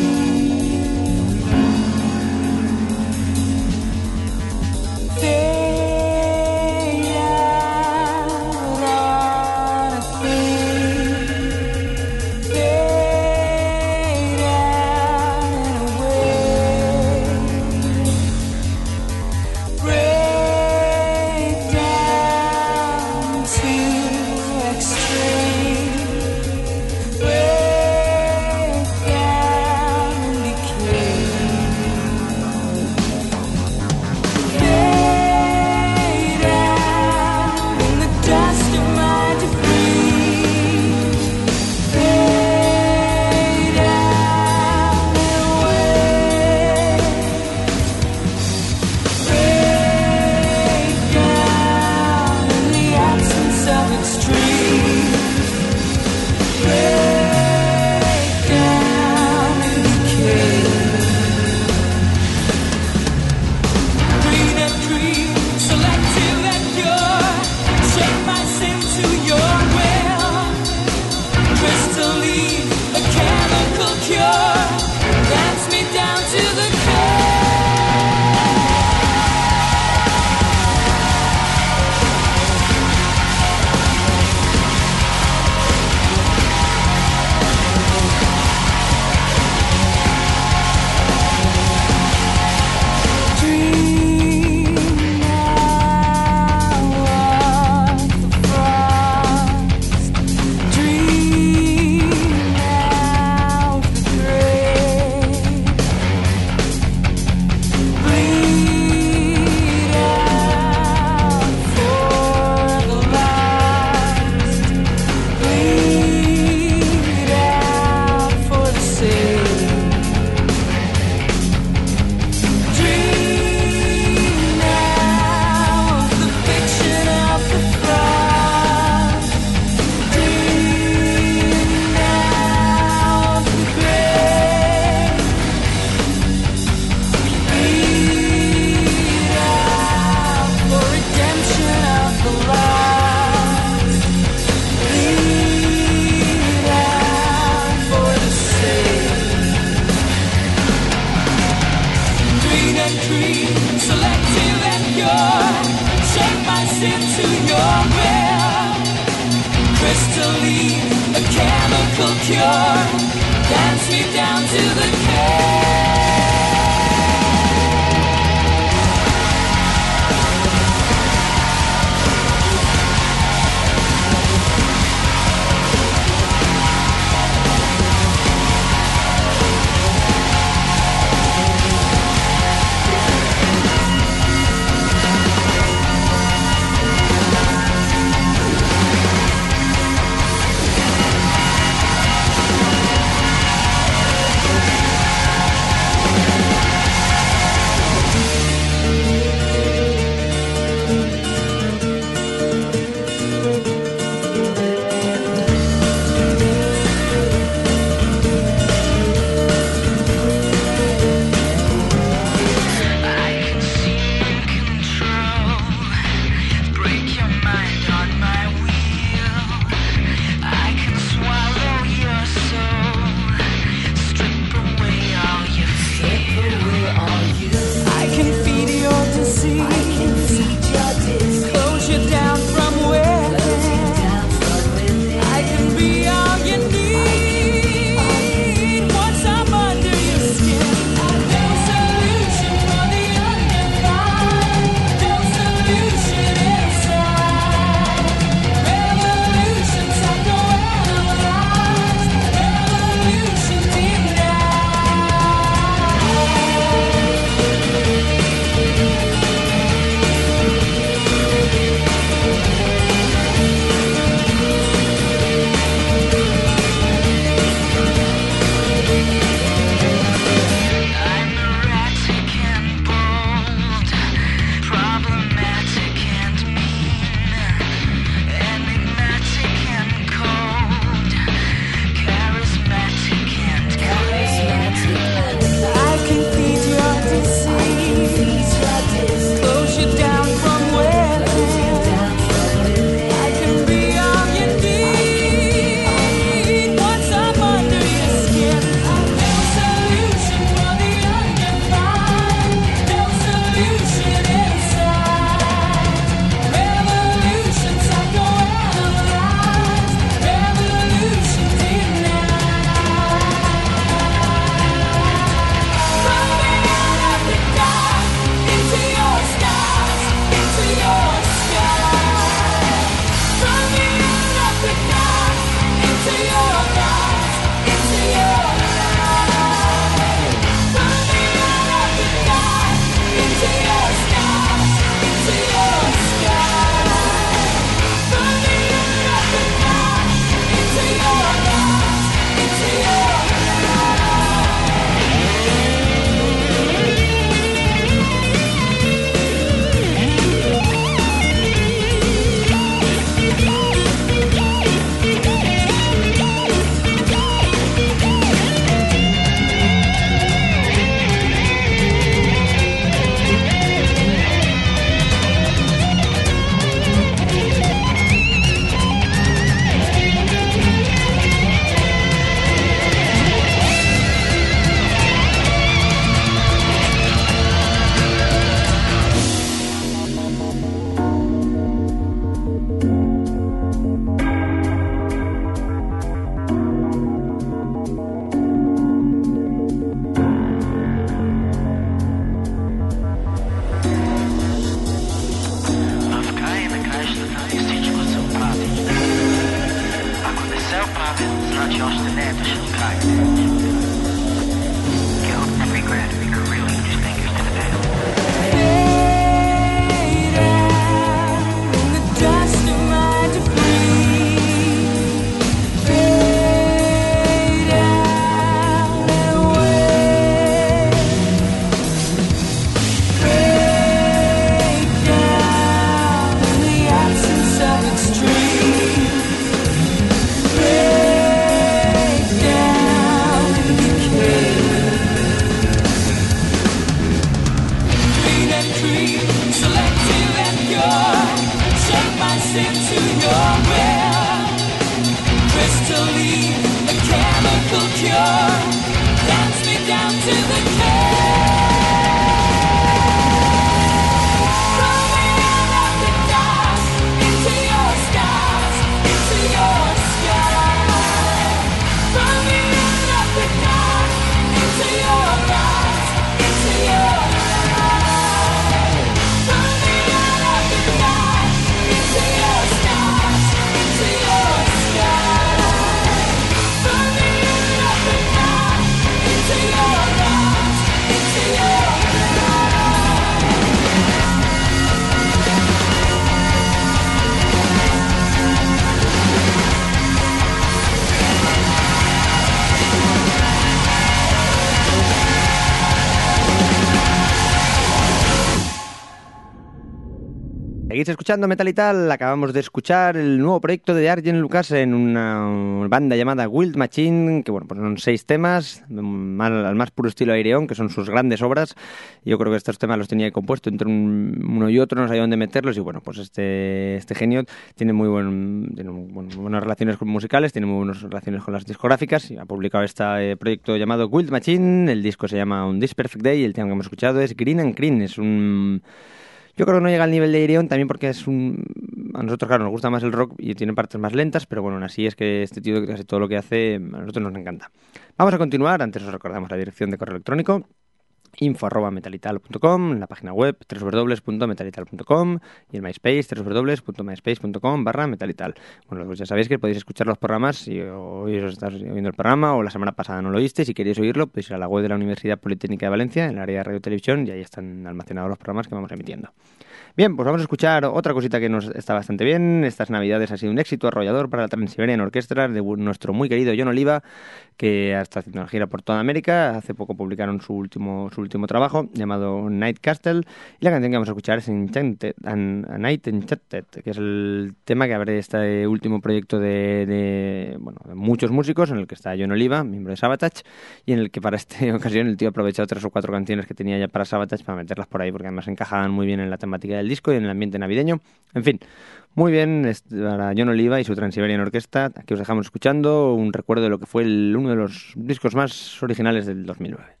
Seguís escuchando Metal y Tal. Acabamos de escuchar el nuevo proyecto de Arjen Lucassen, una banda llamada Wild Machine, que bueno, pues son seis temas, más, al más puro estilo Aireon, que son sus grandes obras. Yo creo que estos temas los tenía compuesto entre un, uno y otro, no sabía dónde meterlos, y bueno, pues este, este genio tiene muy buen, tiene muy buenas relaciones musicales, tiene muy buenas relaciones con las discográficas, y ha publicado este eh, proyecto llamado Wild Machine. El disco se llama On This Perfect Day, y el tema que hemos escuchado es Green and Green. Es un... Yo creo que no llega al nivel de Aireon, también porque es un... A nosotros, claro, nos gusta más el rock y tiene partes más lentas, pero bueno, así es que este tío, casi todo lo que hace, a nosotros nos encanta. Vamos a continuar. Antes os recordamos la dirección de correo electrónico, info arroba metalital punto com, la página web doble u doble u doble u punto metalital punto com y el MySpace doble u doble u doble u punto myspace punto com barra metalital. Bueno, pues ya sabéis que podéis escuchar los programas si hoy os estáis oyendo el programa o la semana pasada no lo oíste. Si queréis oírlo, podéis ir a la web de la Universidad Politécnica de Valencia, en el área de radio y televisión, y ahí están almacenados los programas que vamos emitiendo. Bien, pues vamos a escuchar otra cosita que nos está bastante bien. Estas navidades ha sido un éxito arrollador para la Trans-Siberian Orchestra de nuestro muy querido Jon Oliva, que está haciendo una gira por toda América. Hace poco publicaron su último su último trabajo llamado Night Castle, y la canción que vamos a escuchar es Enchanted, and, A Night Enchanted, que es el tema que abre este último proyecto de, de, bueno, de muchos músicos, en el que está Jon Oliva, miembro de Savatage, y en el que para esta ocasión el tío ha aprovechado tres o cuatro canciones que tenía ya para Savatage para meterlas por ahí, porque además encajaban muy bien en la temática del disco y en el ambiente navideño. En fin, muy bien para Jon Oliva y su Trans-Siberian Orchestra. Aquí os dejamos escuchando un recuerdo de lo que fue el, uno de los discos más originales del dos mil nueve.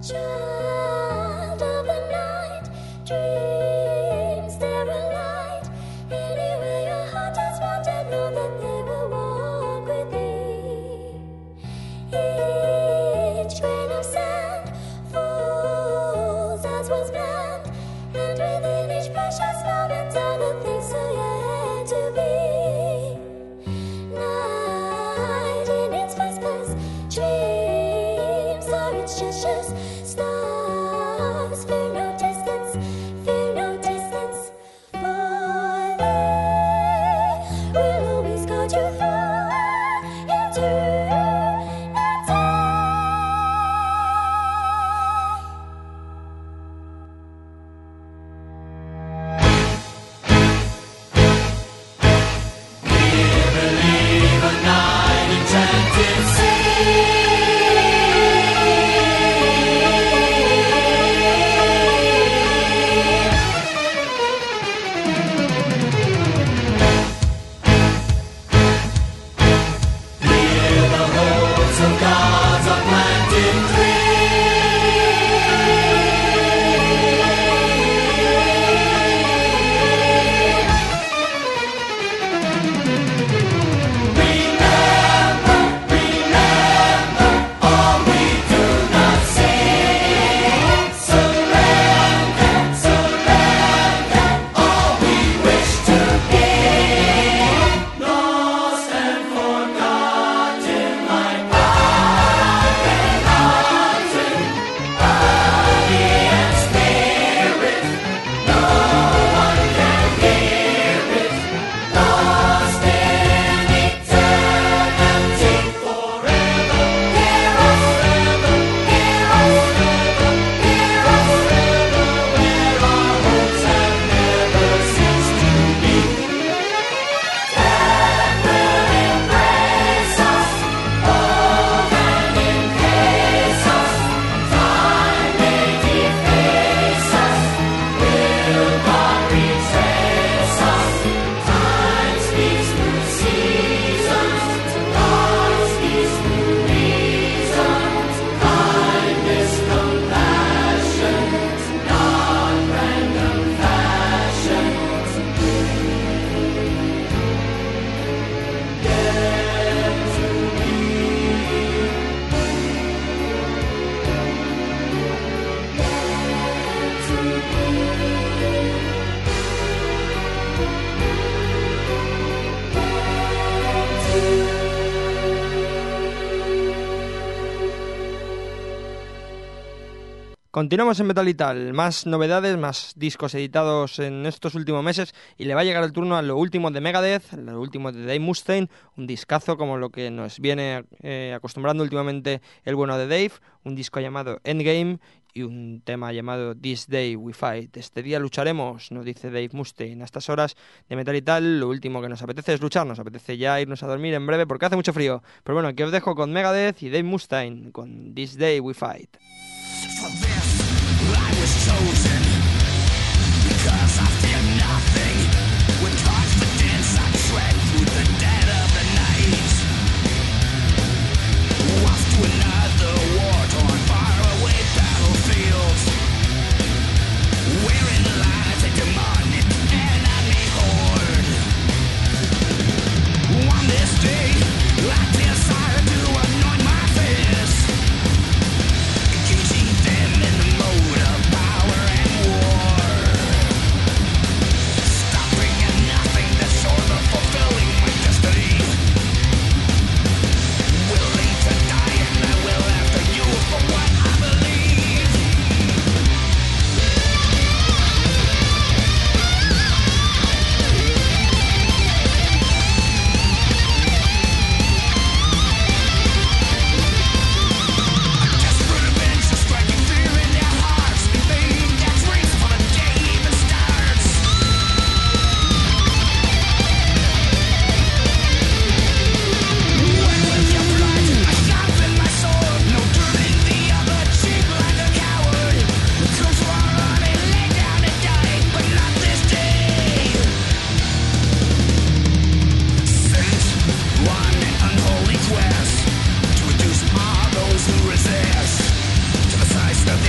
Child of the night, dreams they're a light. Anywhere your heart has wandered, know that they will walk with thee. Each grain of sand falls as was planned, and within each precious moment are the things so yet to be. Night in its vespers, dreams are its gestures. Stars fear no distance, fear no distance. For they will always guide you through into Continuamos en Metal y Tal, más novedades, más discos editados en estos últimos meses y le va a llegar el turno a lo último de Megadeth, lo último de Dave Mustaine, un discazo como lo que nos viene eh, acostumbrando últimamente el bueno de Dave, un disco llamado Endgame y un tema llamado This Day We Fight. Este día lucharemos, nos dice Dave Mustaine. A estas horas de Metal y Tal, lo último que nos apetece es luchar, nos apetece ya irnos a dormir en breve porque hace mucho frío. Pero bueno, aquí os dejo con Megadeth y Dave Mustaine, con This Day We Fight. For this, I was chosen because I fear nothing. With confidence, I tread through the dead of the night. Off to another war-torn, faraway battlefield, wherein lies a demonic enemy horde. On this day, I desire to anoint my face, engaging them in the mode of power and war, stopping at nothing that's short of fulfilling my destiny, willing to die and I will after you for what I believe. Desperate adventure, striking fear in their hearts, invading their dreams before the day even starts. When with your blood, I sharpen my sword, no turning the other cheek like a coward. Comes run and lay down and die, but not this day. Sent on an unholy quest to reduce all those who resist to the size of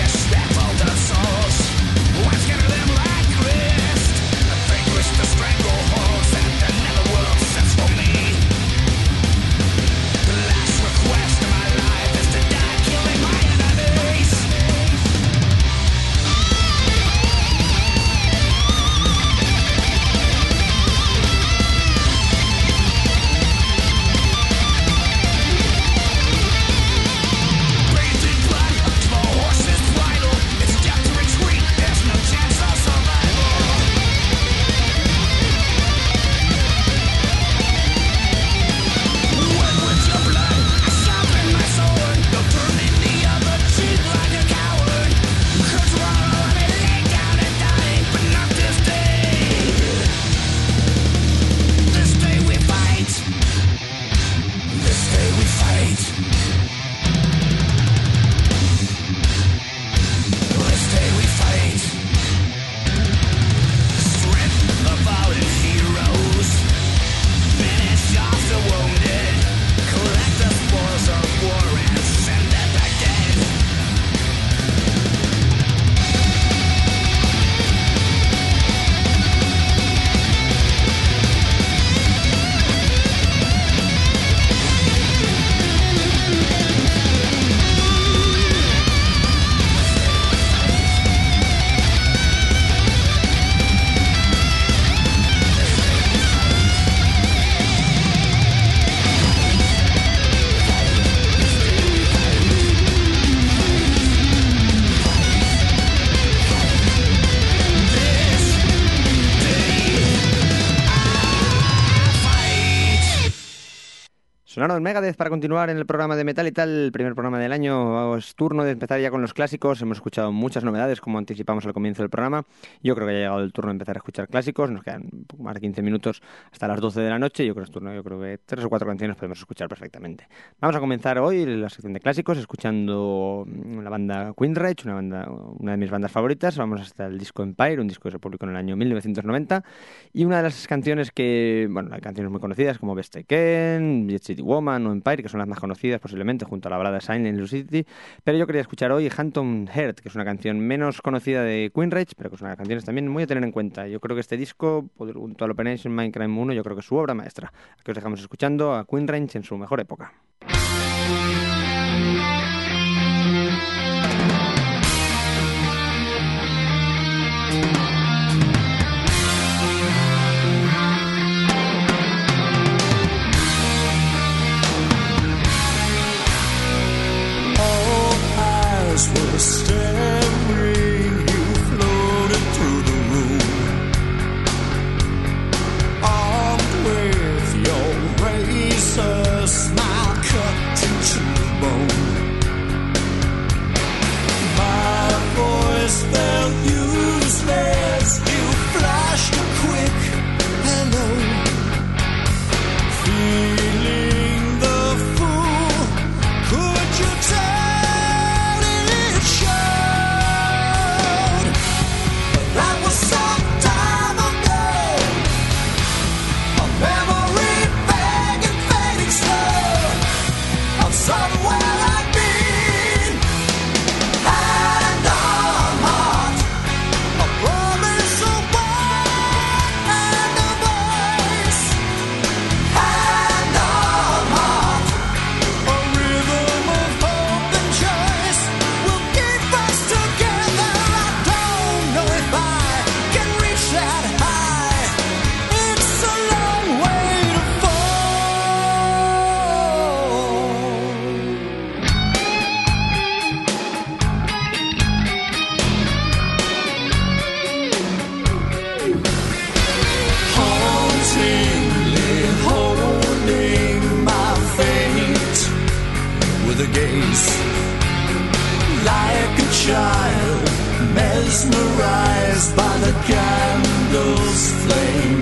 Ganador Megadeth para continuar en el programa de Metal y Tal, el primer programa del año. Es turno de empezar ya con los clásicos. Hemos escuchado muchas novedades, como anticipamos al comienzo del programa. Yo creo que ya ha llegado el turno de empezar a escuchar clásicos. Nos quedan un poco más de quince minutos hasta las doce de la noche. Yo creo que es turno, yo creo que tres o cuatro canciones podemos escuchar perfectamente. Vamos a comenzar hoy la sección de clásicos escuchando la banda Queensrÿche, una banda, una de mis bandas favoritas. Vamos hasta el disco Empire, un disco que se publicó en el año mil novecientos noventa. Y una de las canciones que, bueno, hay canciones muy conocidas como Best I Can, Jet City Woman o Empire, que son las más conocidas posiblemente, junto a la balada Silent Lucidity, pero yo quería escuchar hoy Phantom Heart, que es una canción menos conocida de Queensrÿche, pero que es una canción también muy a tener en cuenta. Yo creo que este disco, junto al Operation Mindcrime uno, yo creo que es su obra maestra. Aquí os dejamos escuchando a Queensrÿche en su mejor época. Were staring, you floated through the room, armed with your razor smile cut into the bone. My voice felt useless, you flashed a quick hello, feeling the fool, could you tell? Child, mesmerized by the candle's flame.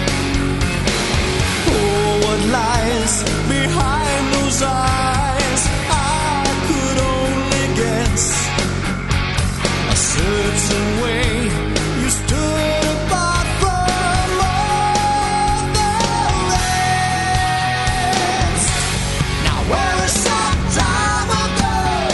Oh, what lies behind those eyes? I could only guess. A certain way you stood apart from all the rest. Now where is some time ago?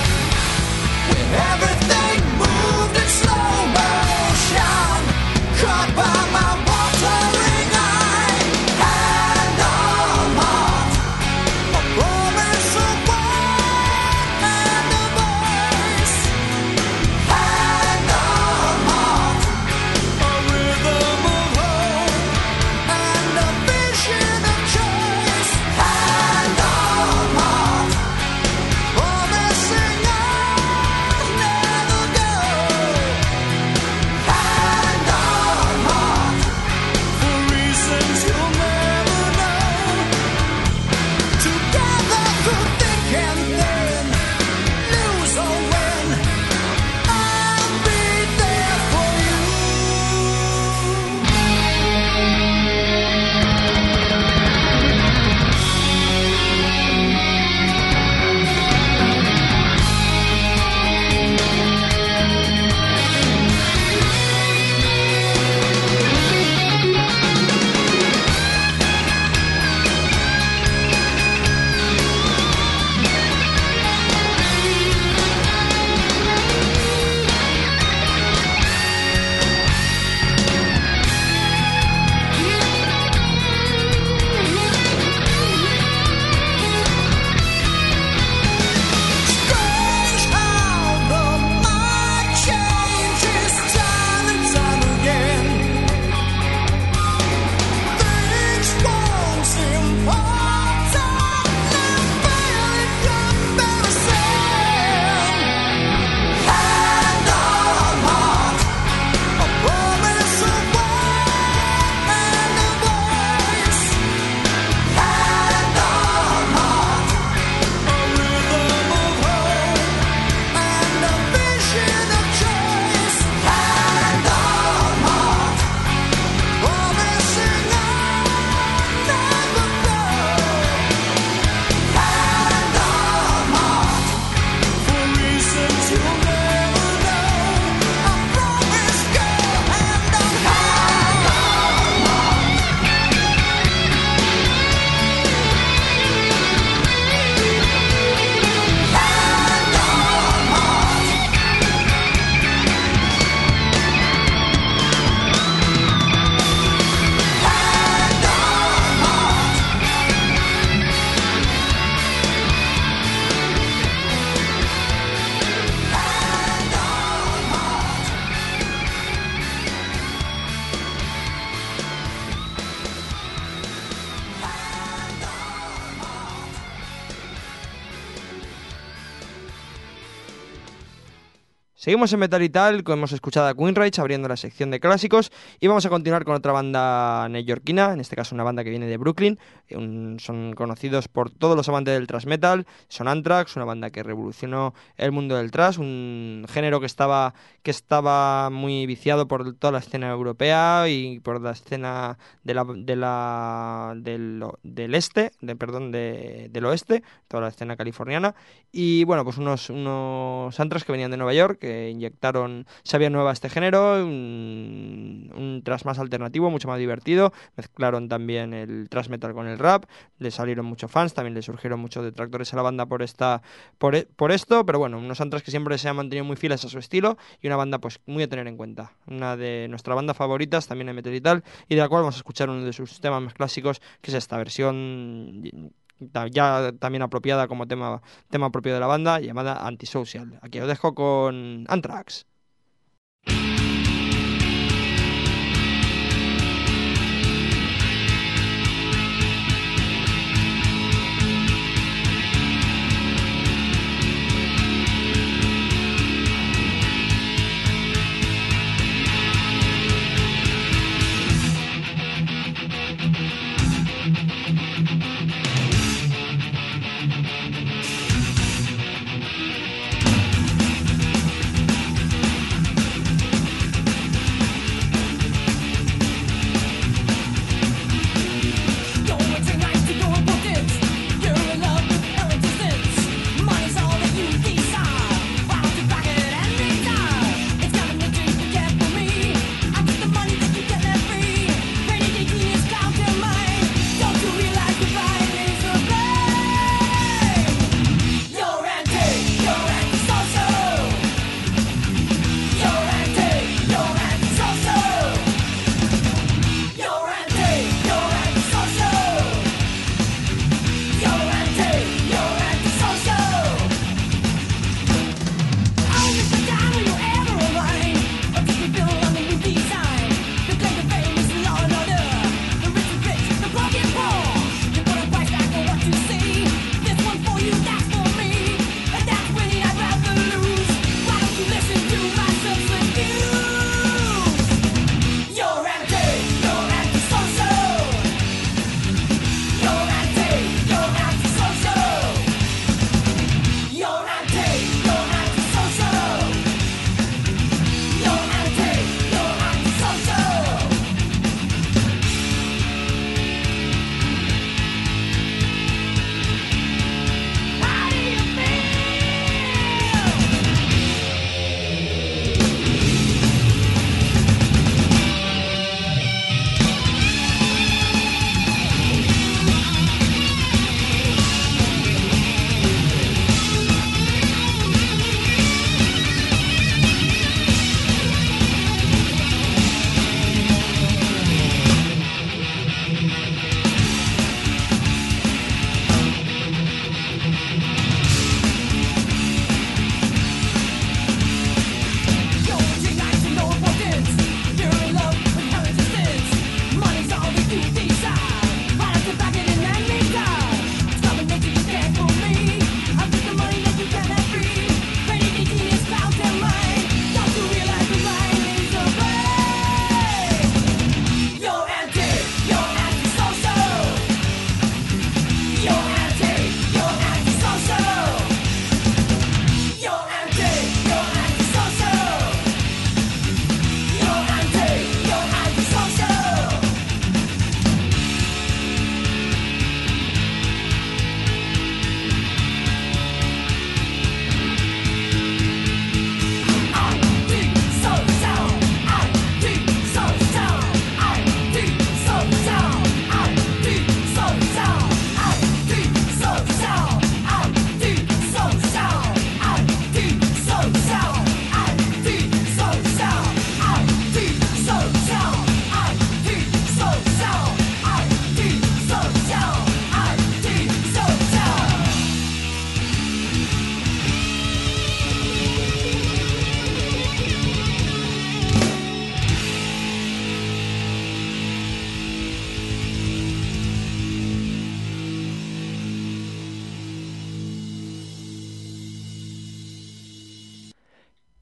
Everything moved in slow motion, caught by my watering eye. Hand on heart, a promise of one and a voice. Hand on heart, a rhythm of hope and a vision of choice. Hand on heart, promising I'll never go. Hand on heart, for reasons you'll never know. Together through thick and thin, lose or win, I'll be there for you. Seguimos en Metal y Tal, como hemos escuchado a Queen Rage abriendo la sección de clásicos, y vamos a continuar con otra banda neoyorquina, en este caso una banda que viene de Brooklyn. Un, son conocidos por todos los amantes del thrash metal, son Anthrax, una banda que revolucionó el mundo del thrash, un género que estaba, que estaba muy viciado por toda la escena europea y por la escena de la, de la, del, del este, de, perdón, de, del oeste, toda la escena californiana, y bueno, pues unos, unos Anthrax que venían de Nueva York, que inyectaron savia nueva a este género, un, un thrash más alternativo, mucho más divertido, mezclaron también el thrash metal con el rap, le salieron muchos fans, también le surgieron muchos detractores a la banda por esta por, e, por esto, pero bueno, unos Anthrax que siempre se han mantenido muy fieles a su estilo y una banda pues muy a tener en cuenta, una de nuestras bandas favoritas también en Metal y Tal, y de la cual vamos a escuchar uno de sus temas más clásicos, que es esta versión ya también apropiada como tema, tema propio de la banda, llamada Antisocial. Aquí os dejo con Anthrax.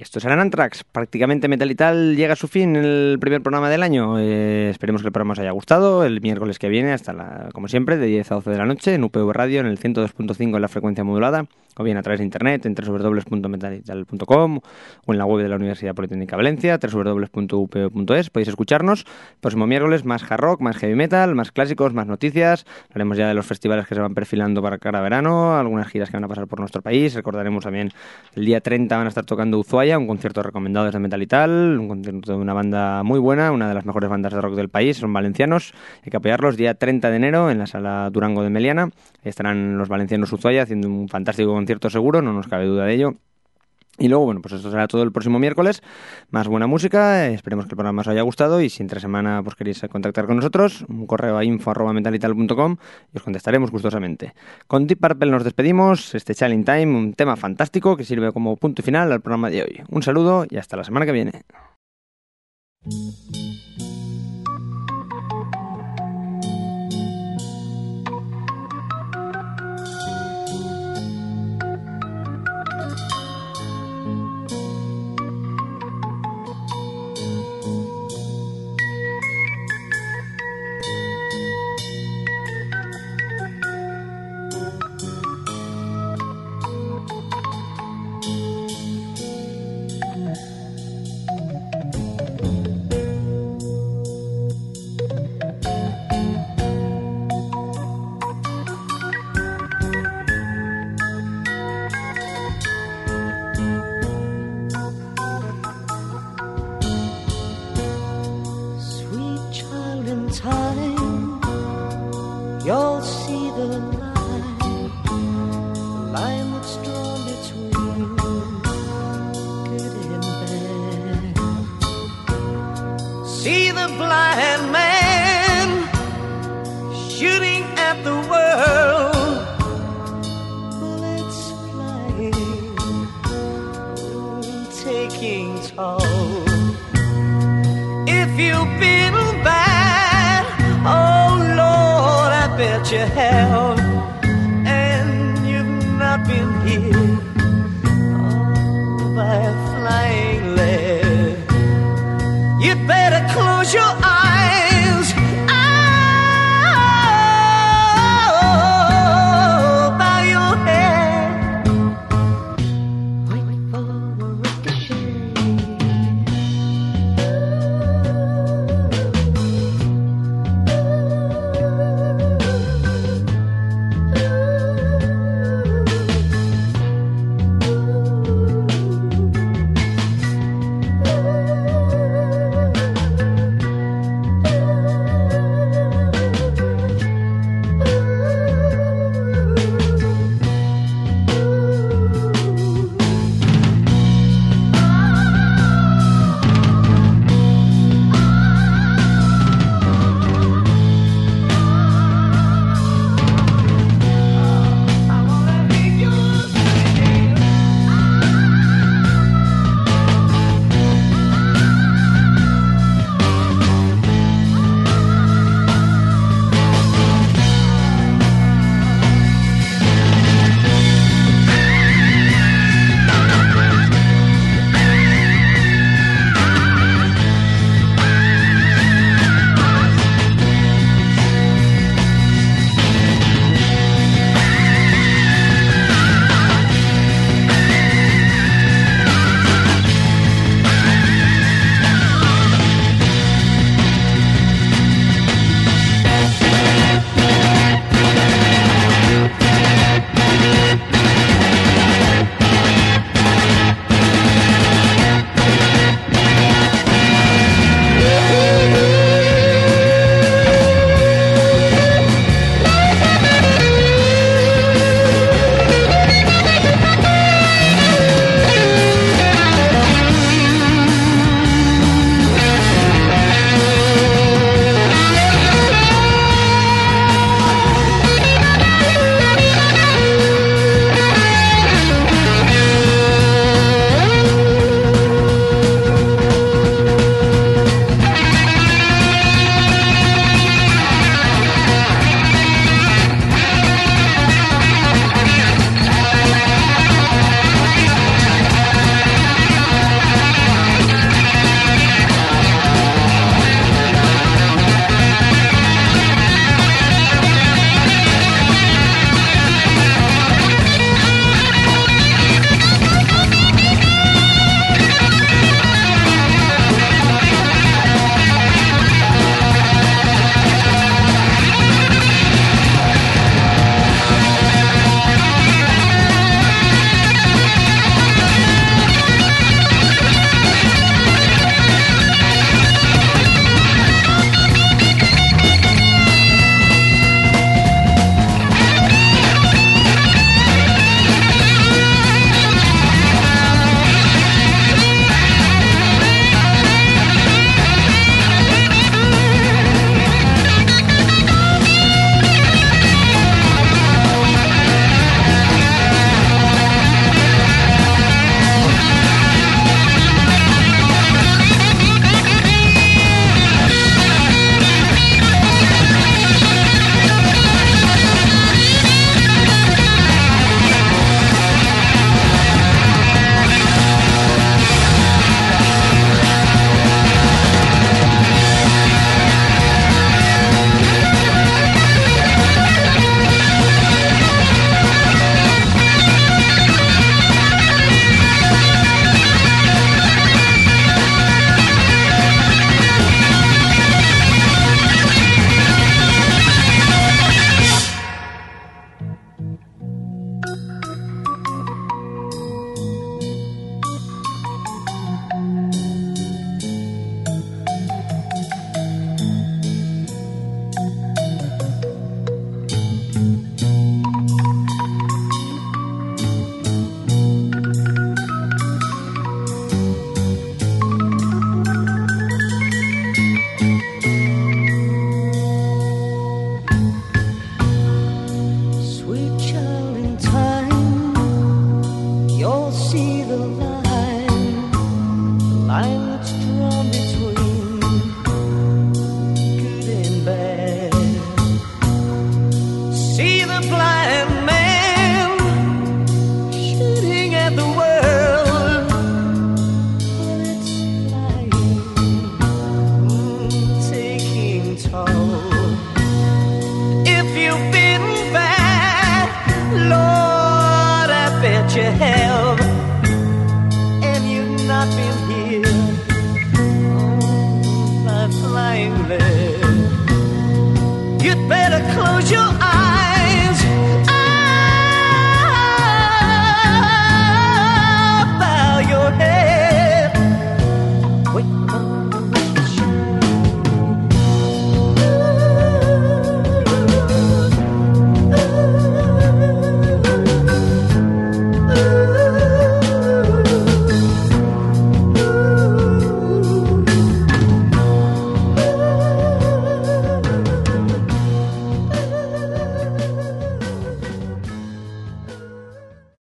Esto será Anthrax. Prácticamente Metal y Tal llega a su fin el primer programa del año. Eh, esperemos que el programa os haya gustado. El miércoles que viene, hasta la, como siempre, de diez a doce de la noche en U P V Radio, en el ciento dos punto cinco en la frecuencia modulada, o bien a través de internet en doble u doble u doble u punto metal y tal punto com o en la web de la Universidad Politécnica Valencia, doble u doble u doble u punto u p v punto es. Podéis escucharnos. Próximo miércoles más hard rock, más heavy metal, más clásicos, más noticias. Hablaremos ya de los festivales que se van perfilando para cara a verano, algunas giras que van a pasar por nuestro país. Recordaremos también el día treinta van a estar tocando Ushuaia, un concierto recomendado desde Metal y Tal, un concierto de una banda muy buena, una de las mejores bandas de rock del país, son valencianos. Hay que apoyarlos. Día treinta de enero en la Sala Durango de Meliana. Ahí estarán los valencianos Ushuaia haciendo un fantástico concierto seguro, no nos cabe duda de ello. Y luego, bueno, pues esto será todo el próximo miércoles. Más buena música, esperemos que el programa os haya gustado y si entre semana pues queréis contactar con nosotros, un correo a info arroba metalital punto com y os contestaremos gustosamente. Con Deep Purple nos despedimos, este Challenge Time, un tema fantástico que sirve como punto y final al programa de hoy. Un saludo y hasta la semana que viene. You'll see the line, the line that's drawn between good and bad. See the blind man shooting at the world, bullets flying, taking toll. If you've been bad, oh Lord, I bet you have, and you've not been hit oh, by a flying lead. You'd better close your eyes.